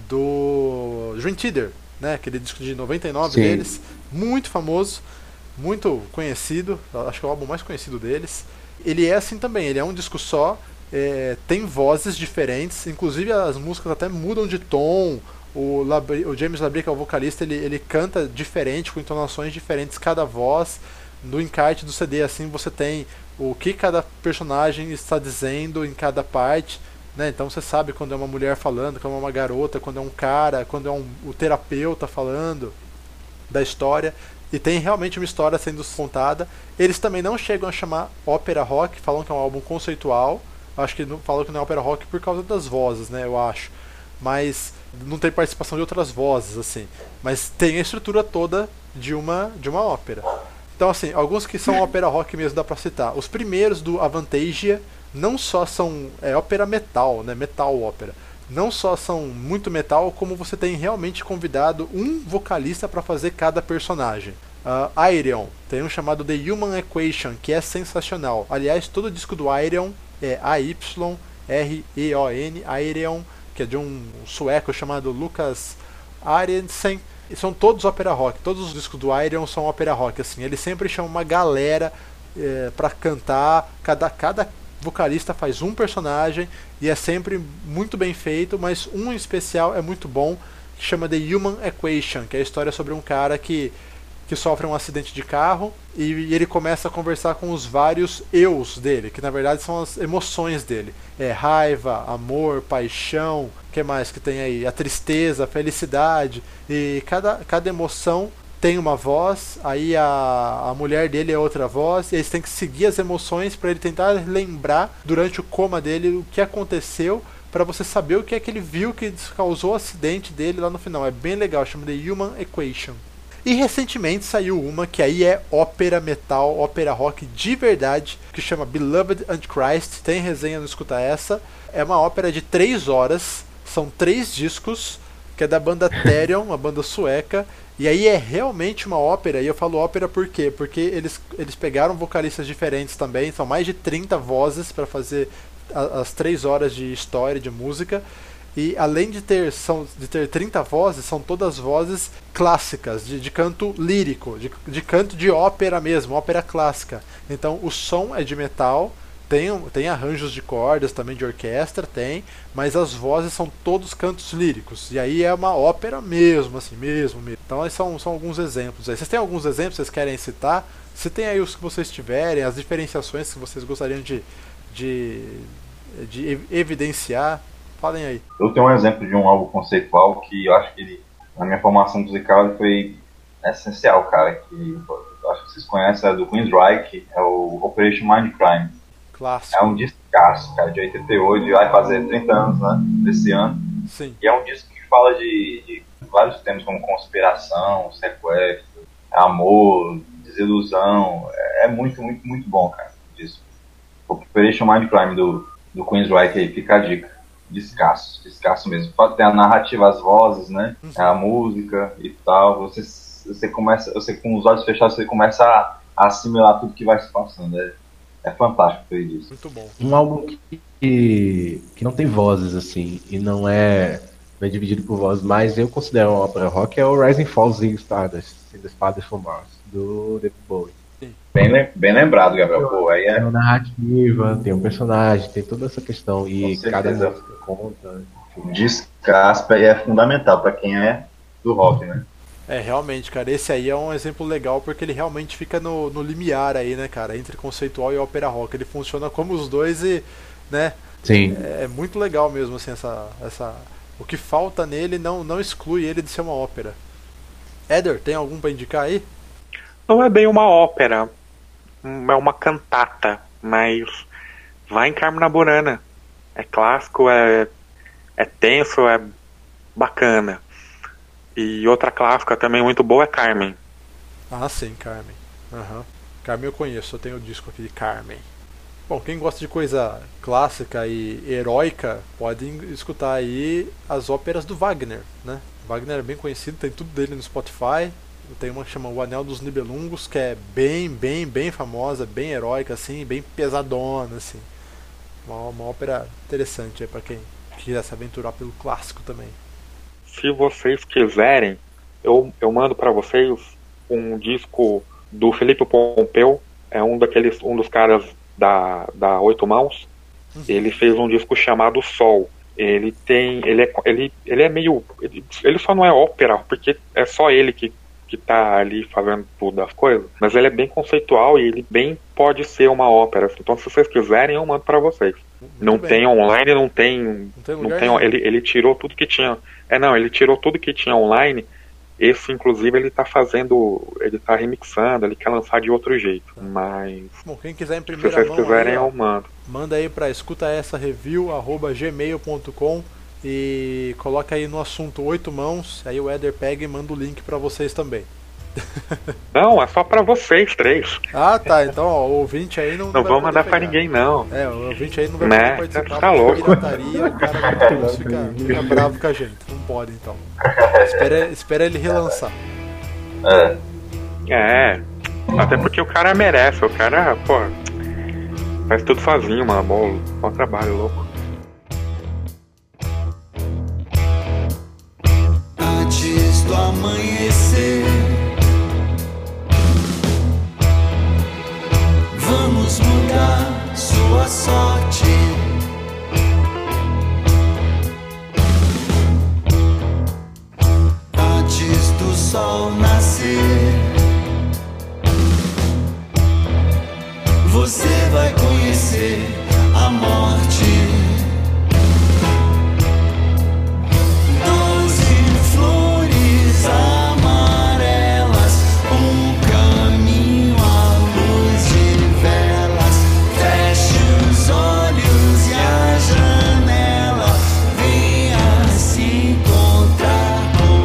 do Dream Theater, né? Aquele disco de noventa e nove Sim. deles, muito famoso, muito conhecido, acho que é o álbum mais conhecido deles. Ele é assim também, ele é um disco só, é, tem vozes diferentes, inclusive as músicas até mudam de tom. O, Labri, o James Labrie, que é o vocalista, ele, ele canta diferente, com entonações diferentes cada voz. No encarte do C D, assim, você tem o que cada personagem está dizendo em cada parte, né? Então você sabe quando é uma mulher falando, quando é uma garota, quando é um cara, quando é um, o terapeuta falando da história. E tem realmente uma história sendo contada. Eles também não chegam a chamar ópera rock, falam que é um álbum conceitual. Acho que não, falam que não é ópera rock por causa das vozes, né? Eu acho. Mas não tem participação de outras vozes, assim. Mas tem a estrutura toda de uma, de uma ópera. Então, assim, alguns que são ópera rock mesmo dá pra citar. Os primeiros do Avantasia não só são é, ópera metal, né? Metal ópera. Não só são muito metal, como você tem realmente convidado um vocalista para fazer cada personagem. Uh, Ayreon, tem um chamado The Human Equation, que é sensacional. Aliás, todo o disco do Ayreon é A Y R E O N, Ayreon, que é de um sueco chamado Lucas Arensen. E são todos ópera rock, todos os discos do Ayreon são ópera rock, assim. Ele sempre chama uma galera é, pra cantar, cada, cada vocalista faz um personagem e é sempre muito bem feito, mas um em especial é muito bom, que chama The Human Equation, que é a história sobre um cara que, que sofre um acidente de carro e, e ele começa a conversar com os vários eus dele, que na verdade são as emoções dele. É raiva, amor, paixão, o que mais que tem aí? A tristeza, a felicidade, e cada, cada emoção tem uma voz, aí a, a mulher dele é outra voz, e eles têm que seguir as emoções para ele tentar lembrar durante o coma dele o que aconteceu, para você saber o que é que ele viu que causou o acidente dele lá no final. É bem legal, chama The Human Equation. E recentemente saiu uma que aí é ópera metal, ópera rock de verdade, que chama Beloved Antichrist. Tem resenha no Escuta Essa. É uma ópera de três horas, são três discos, que é da banda Therion, uma banda sueca. E aí é realmente uma ópera, e eu falo ópera por quê? Porque eles, eles pegaram vocalistas diferentes também, são mais de trinta vozes para fazer a, as três horas de história, de música. E além de ter, são, de ter trinta vozes, são todas vozes clássicas, de, de canto lírico, de, de canto de ópera mesmo, ópera clássica. Então o som é de metal, tem, tem arranjos de cordas também, de orquestra, tem, mas as vozes são todos cantos líricos. E aí é uma ópera mesmo, assim, mesmo, mesmo. Então esses são, são alguns exemplos aí. Vocês têm alguns exemplos que vocês querem citar? Se tem aí os que vocês tiverem, as diferenciações que vocês gostariam de, de, de evidenciar, falem aí. Eu tenho um exemplo de um álbum conceitual que eu acho que ele, na minha formação musical, ele foi essencial, cara. Que eu acho que vocês conhecem, é do Queensryche, é o Operation Mindcrime. Clássico. É um discaço, cara, de oitenta e oito, vai fazer trinta anos, né, desse ano. Sim. E é um disco que fala de, de vários temas como conspiração, sequestro, amor, desilusão. É muito, muito, muito bom, cara, isso. Operation Mindcrime do, do Queensryche aí, fica a dica. Descasso, descasso mesmo. Pode ter a narrativa, as vozes, né? Uhum. A música e tal. Você, você começa, você com os olhos fechados, você começa a, a assimilar tudo que vai se passando. É, é fantástico ver isso. Muito bom. Um álbum que, que não tem vozes, assim, e não é, não é dividido por vozes, mas eu considero uma ópera rock, é o Rising Falls Zig Stardust, The Stardust from Mars, do David Bowie. Bem, bem lembrado, Gabriel. Pô, aí é... Tem uma narrativa, tem um personagem, tem toda essa questão. E cada música conta. Descaspa é fundamental pra quem é do rock, né? É, realmente, cara. Esse aí é um exemplo legal porque ele realmente fica no, no limiar aí, né, cara? Entre conceitual e ópera rock. Ele funciona como os dois e, né? Sim. É, é muito legal mesmo, assim, essa, essa... O que falta nele não, não exclui ele de ser uma ópera. Éder, tem algum pra indicar aí? Não é bem uma ópera. É uma cantata, mas vai em Carmina Burana. É clássico, é, é tenso, é bacana. E outra clássica também muito boa é Carmen. Ah, sim, Carmen. Uhum. Carmen eu conheço, eu tenho o disco aqui de Carmen. Bom, quem gosta de coisa clássica e heróica pode escutar aí as óperas do Wagner, né? Wagner é bem conhecido, tem tudo dele no Spotify. Tem uma que chama O Anel dos Nibelungos, que é bem, bem, bem famosa, bem heróica, assim, bem pesadona, assim. Uma, uma ópera interessante aí pra quem quiser se aventurar pelo clássico também. Se vocês quiserem, eu, eu mando pra vocês um disco do Felipe Pompeu, é um daqueles, um dos caras da, da Oito Mãos. Uhum. Ele fez um disco chamado Sol. Ele tem, ele é, ele, ele é meio, ele, ele só não é ópera, porque é só ele que que tá ali fazendo tudo as coisas, mas ele é bem conceitual e ele bem pode ser uma ópera. Então, se vocês quiserem, eu mando pra vocês. Muito não bem. Tem online, não tem, não tem, não tem ele, ele tirou tudo que tinha. É, não, ele tirou tudo que tinha online. Esse, inclusive, ele tá fazendo, ele tá remixando, ele quer lançar de outro jeito. Mas bom, quem quiser em primeira se vocês mão quiserem, aí, ó, eu mando. Manda aí pra escuta essa review arroba gmail ponto com e coloca aí no assunto Oito Mãos, aí o Éder pega e manda o link pra vocês também. Não, é só pra vocês três. Ah, tá, então ó, o ouvinte aí não Não vou mandar pra ninguém, não. É, o ouvinte aí não vai né? poder participar, tá louco. Pirataria, o cara do fica, fica bravo com a gente. Não pode, então. Espera, espera ele relançar. É. É, até porque o cara merece, o cara, pô, faz tudo sozinho, mano, bom, bom trabalho, louco. Antes do amanhecer. Vamos mudar sua sorte. Antes do sol nascer, você vai conhecer a morte. Doze flores amarelas, um caminho à luz de velas. Feche os olhos e a janela, venha se encontrar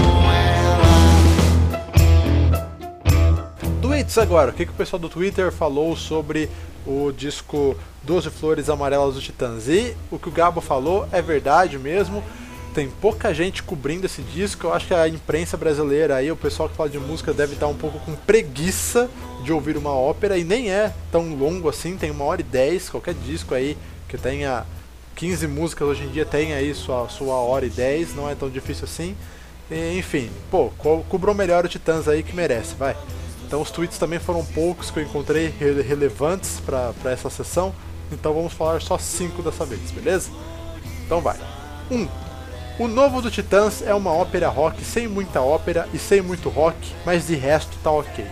com ela. Tweets agora, o que, que o pessoal do Twitter falou sobre o disco doze Flores Amarelas do Titãs? E o que o Gabo falou é verdade mesmo, tem pouca gente cobrindo esse disco. Eu acho que a imprensa brasileira aí, o pessoal que fala de música deve estar um pouco com preguiça de ouvir uma ópera, e nem é tão longo assim, tem uma hora e dez, qualquer disco aí que tenha quinze músicas hoje em dia tem aí sua, sua hora e dez, não é tão difícil assim. E, enfim, pô, co cobrou melhor o Titãs aí que merece, vai. Então os tweets também foram poucos que eu encontrei rele relevantes para essa sessão, então vamos falar só cinco dessa vez, beleza? Então vai. um. O novo do Titãs é uma ópera rock sem muita ópera e sem muito rock, mas de resto tá ok.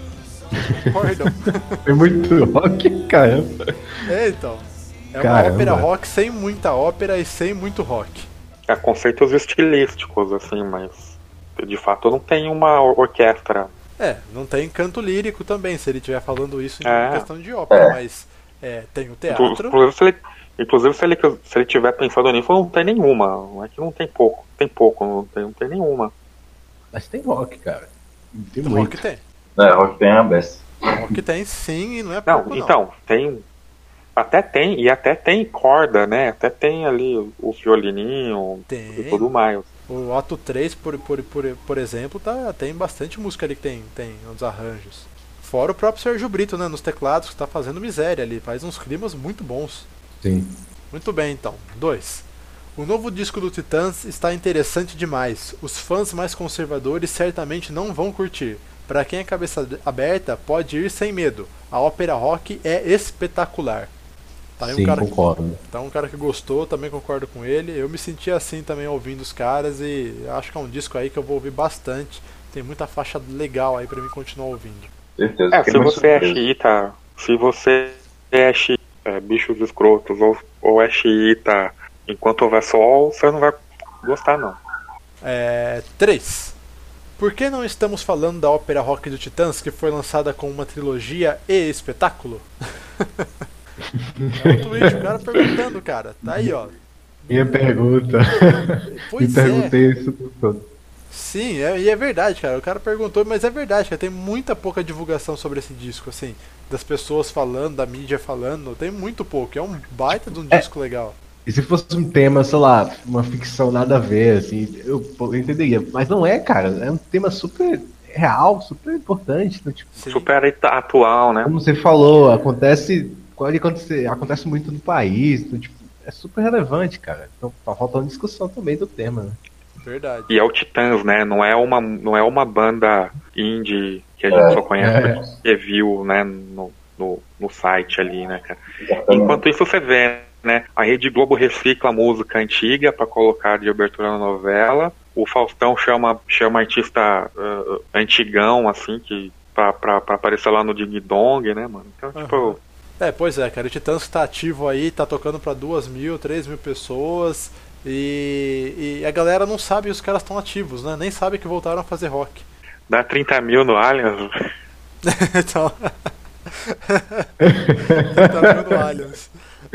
Concordam? Tem muito rock, caramba. É, então. É Caramba. uma ópera rock sem muita ópera e sem muito rock. É conceitos estilísticos, assim, mas de fato não tem uma orquestra. É, não tem canto lírico também, se ele estiver falando isso em É. questão de ópera, É. mas é, tem o teatro. Inclusive, se ele, inclusive se ele, se ele tiver pensando nisso, não tem nenhuma. Não é que não tem pouco. Tem pouco, não tem, não tem nenhuma. Mas tem rock, cara. Tem Rock muito. tem. É, rock tem a beça. Rock tem sim, e não é Não, pouco não. então, tem. Até tem, e até tem corda, né? Até tem ali o violininho Tem. e tudo mais. O ato três, por, por, por, por exemplo, tá, tem bastante música ali que tem, tem uns arranjos. Fora o próprio Sérgio Brito, né, nos teclados, que tá fazendo miséria ali, faz uns climas muito bons. Sim. Muito bem, então. dois. O novo disco do Titãs está interessante demais. Os fãs mais conservadores certamente não vão curtir. Para quem é cabeça aberta, pode ir sem medo. A ópera rock é espetacular. Tá aí um Sim, cara concordo. Que, tá um cara que gostou, também concordo com ele. Eu me senti assim também ouvindo os caras e acho que é um disco aí que eu vou ouvir bastante. Tem muita faixa legal aí pra mim continuar ouvindo. Certeza. É, fiquei se muito você é surpreso. xiita, se você é xiita, é, bichos escrotos, ou, ou é xiita enquanto houver sol, você não vai gostar, não. É, três. Por que não estamos falando da ópera rock do Titãs, que foi lançada com uma trilogia e espetáculo? É um tweet, o cara perguntando, cara. Tá aí, ó. Minha pergunta. Pois Me é. perguntei isso tudo. Sim, é, e é verdade, cara. O cara perguntou, mas é verdade, cara. Tem muita pouca divulgação sobre esse disco, assim. Das pessoas falando, da mídia falando. Tem muito pouco. É um baita de um É. disco legal. E se fosse um tema, sei lá, uma ficção nada a ver, assim, eu, eu entenderia. Mas não é, cara. É um tema super real, super importante. Né? Tipo, Sim. Super atual, né? como você falou, acontece. Pode acontecer, acontece muito no país. Então, tipo, é super relevante, cara. Então tá faltando discussão também do tema, né? Verdade. E é o Titãs, né? Não é uma, não é uma banda indie que a gente É, só conhece é. porque viu, né, no, no, no site ali, né, cara? Exatamente. Enquanto isso você vê, né, a Rede Globo recicla música antiga pra colocar de abertura na novela. O Faustão chama, chama artista uh, antigão, assim, que pra, pra, pra aparecer lá no Ding Dong, né, mano? Então, tipo... Aham. É, pois é, cara. O Titãs tá ativo aí, tá tocando pra duas mil, três mil pessoas. E, e a galera não sabe que os caras estão ativos, né? Nem sabe que voltaram a fazer rock. Dá trinta mil no Allianz. Então. Tá vendo Aliens.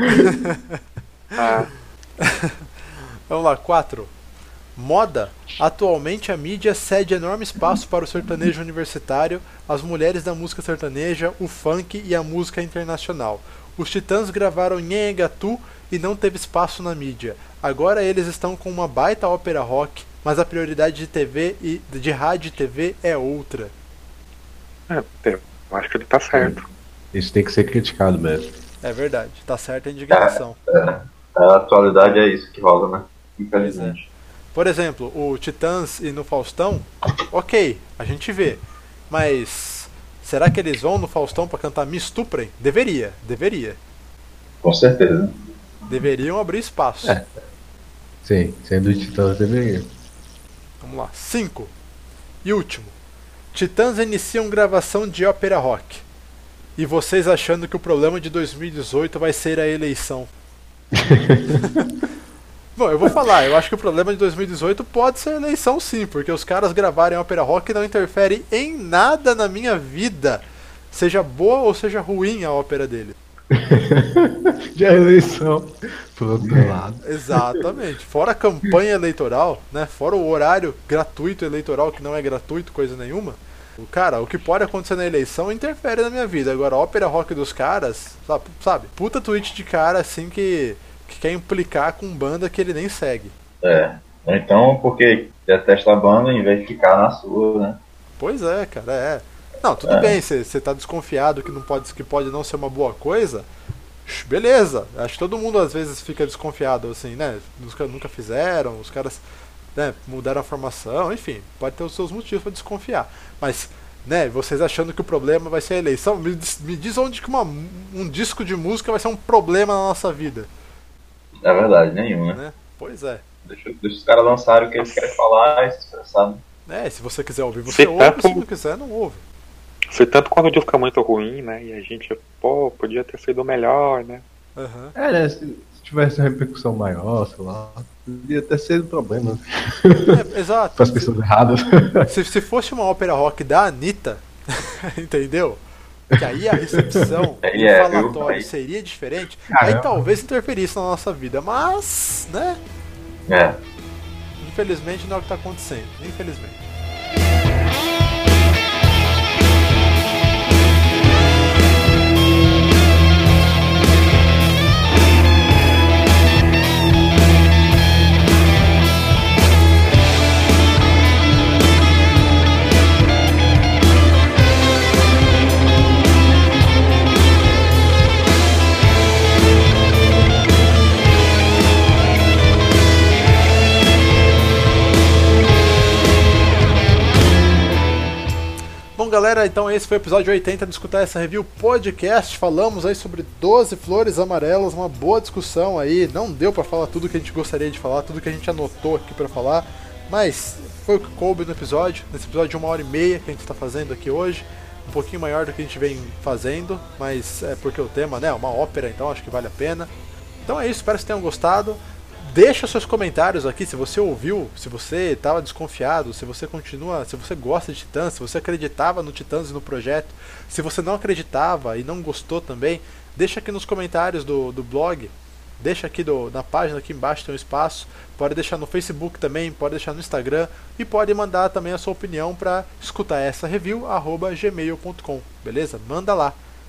Ah, Vamos lá, quatro. Moda. Atualmente a mídia cede enorme espaço para o sertanejo universitário, as mulheres da música sertaneja, o funk e a música internacional. Os Titãs gravaram Nhenhenhatu e não teve espaço na mídia. Agora eles estão com uma baita ópera rock, mas a prioridade de T V e de rádio e T V é outra. é, eu acho que ele tá certo. Isso tem que ser criticado mesmo. É verdade, tá certa a indignação. A atualidade é isso que rola, né? Infelizmente. Por exemplo, o Titãs e no Faustão, ok, a gente vê. Mas será que eles vão no Faustão pra cantar Me Estuprem? Deveria, deveria. Com certeza. Deveriam abrir espaço. É. Sim, sendo o Titãs deveria. Vamos lá. cinco. E último. Titãs iniciam gravação de ópera rock. E vocês achando que o problema de dois mil e dezoito vai ser a eleição. Bom, eu vou falar, eu acho que o problema de dois mil e dezoito pode ser a eleição sim, porque os caras gravarem ópera rock não interfere em nada na minha vida. Seja boa ou seja ruim a ópera dele. De eleição por outro lado. Exatamente. Fora a campanha eleitoral, né? Fora o horário gratuito eleitoral, que não é gratuito, coisa nenhuma. O cara, o que pode acontecer na eleição interfere na minha vida. Agora, a ópera rock dos caras, sabe? sabe puta tweet de cara assim que, que quer implicar com banda que ele nem segue. É. Ou então porque detesta a banda em vez de ficar na sua, né? Pois é, cara, é. Não, tudo É. bem, você tá desconfiado que, não pode, que pode não ser uma boa coisa. Beleza, acho que todo mundo às vezes fica desconfiado, assim, né? Nunca, nunca fizeram, os caras, né, mudaram a formação, enfim, pode ter os seus motivos para desconfiar. Mas, né, vocês achando que o problema vai ser a eleição, me, diz- me diz onde que uma, um disco de música vai ser um problema na nossa vida, É verdade, nenhum, né? né? Pois é. Deixa, deixa os caras lançarem o que eles querem falar e se expressar. É, se você quiser ouvir, você Se ouve, tanto- se não quiser, não ouve. Se tanto quando o disco fica muito ruim, né? E a gente, pô, podia ter sido melhor, né? Aham. É, né? Se, se tivesse uma repercussão maior, sei lá, podia até ser um problema É, exato. para as pessoas erradas. Se, se fosse uma ópera rock da Anitta, entendeu? Que aí a recepção, o Aí é, viu? falatório Aí- seria diferente, Caramba. aí talvez interferisse na nossa vida, mas, né? É. Infelizmente não é o que está acontecendo, infelizmente. Bom, galera, então esse foi o episódio oitenta do Escutar Essa Review Podcast. Falamos aí sobre doze flores amarelas, uma boa discussão aí. Não deu pra falar tudo que a gente gostaria de falar, tudo que a gente anotou aqui pra falar, mas foi o que coube no episódio, nesse episódio de uma hora e meia que a gente tá fazendo aqui hoje. Um pouquinho maior do que a gente vem fazendo, mas é porque o tema, né, é uma ópera, então acho que vale a pena. Então é isso, espero que vocês tenham gostado. Deixa seus comentários aqui, se você ouviu, se você estava desconfiado, se você continua, se você gosta de Titãs, se você acreditava no Titãs e no projeto, se você não acreditava e não gostou também, deixa aqui nos comentários do, do blog, deixa aqui do, na página aqui embaixo tem um espaço, pode deixar no Facebook também, pode deixar no Instagram e pode mandar também a sua opinião para escutar essa review arroba gmail ponto com, beleza? Manda lá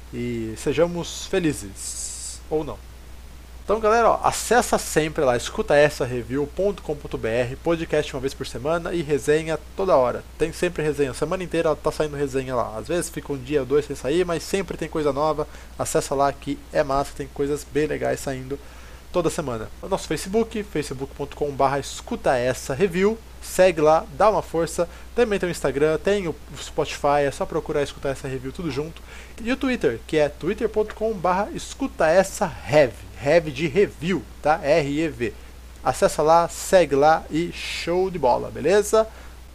e sejamos felizes, ou não. Então, galera, ó, acessa sempre lá, escuta essa review ponto com ponto br, podcast uma vez por semana e resenha toda hora. Tem sempre resenha, a semana inteira tá saindo resenha lá. Às vezes fica um dia ou dois sem sair, mas sempre tem coisa nova. Acessa lá que é massa, tem coisas bem legais saindo toda semana. O nosso Facebook, facebook ponto com barra escuta essa review. Segue lá, dá uma força. Também tem o Instagram, tem o Spotify, é só procurar escutar essa review tudo junto. E o Twitter, que é twitter ponto com barra escuta essa rev. Rev de review, tá? R E V. Acessa lá, segue lá e show de bola, beleza?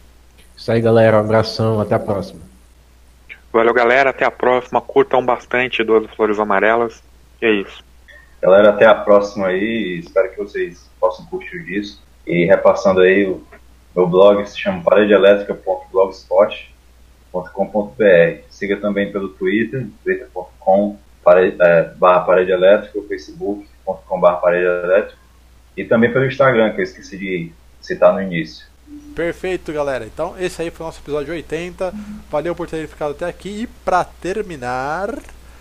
Isso aí, galera. Um abração. Até a próxima. Valeu, galera. Até a próxima. Curtam bastante doze flores amarelas. E é isso. Galera, até a próxima aí. Espero que vocês possam curtir o disco. E repassando aí, o meu blog se chama parede elétrica ponto blogspot ponto com ponto br. Siga também pelo Twitter, twitter ponto com barra parede elétrica, o facebook ponto com barra parede elétrica e também pelo Instagram, que eu esqueci de citar no início. Perfeito, galera. Então, esse aí foi o nosso episódio oitenta. Valeu por terem ficado até aqui. E pra terminar,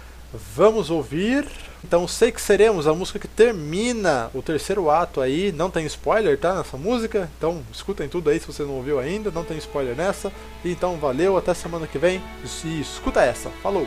vamos ouvir. Então, Sei Que Seremos, a música que termina o terceiro ato aí. Não tem spoiler, tá? Nessa música. Então, escutem tudo aí se você não ouviu ainda. Não tem spoiler nessa. Então, valeu. Até semana que vem. E escuta essa. Falou!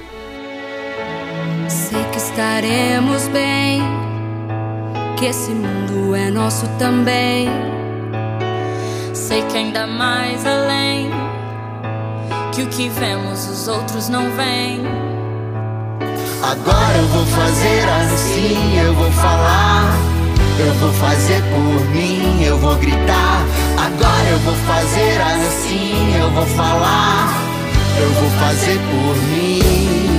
Sei que estaremos bem, que esse mundo é nosso também. sei que ainda mais além, que o que vemos os outros não veem. Agora eu vou fazer assim, eu vou falar, eu vou fazer por mim, eu vou gritar. Agora eu vou fazer assim, eu vou falar, eu vou fazer por mim.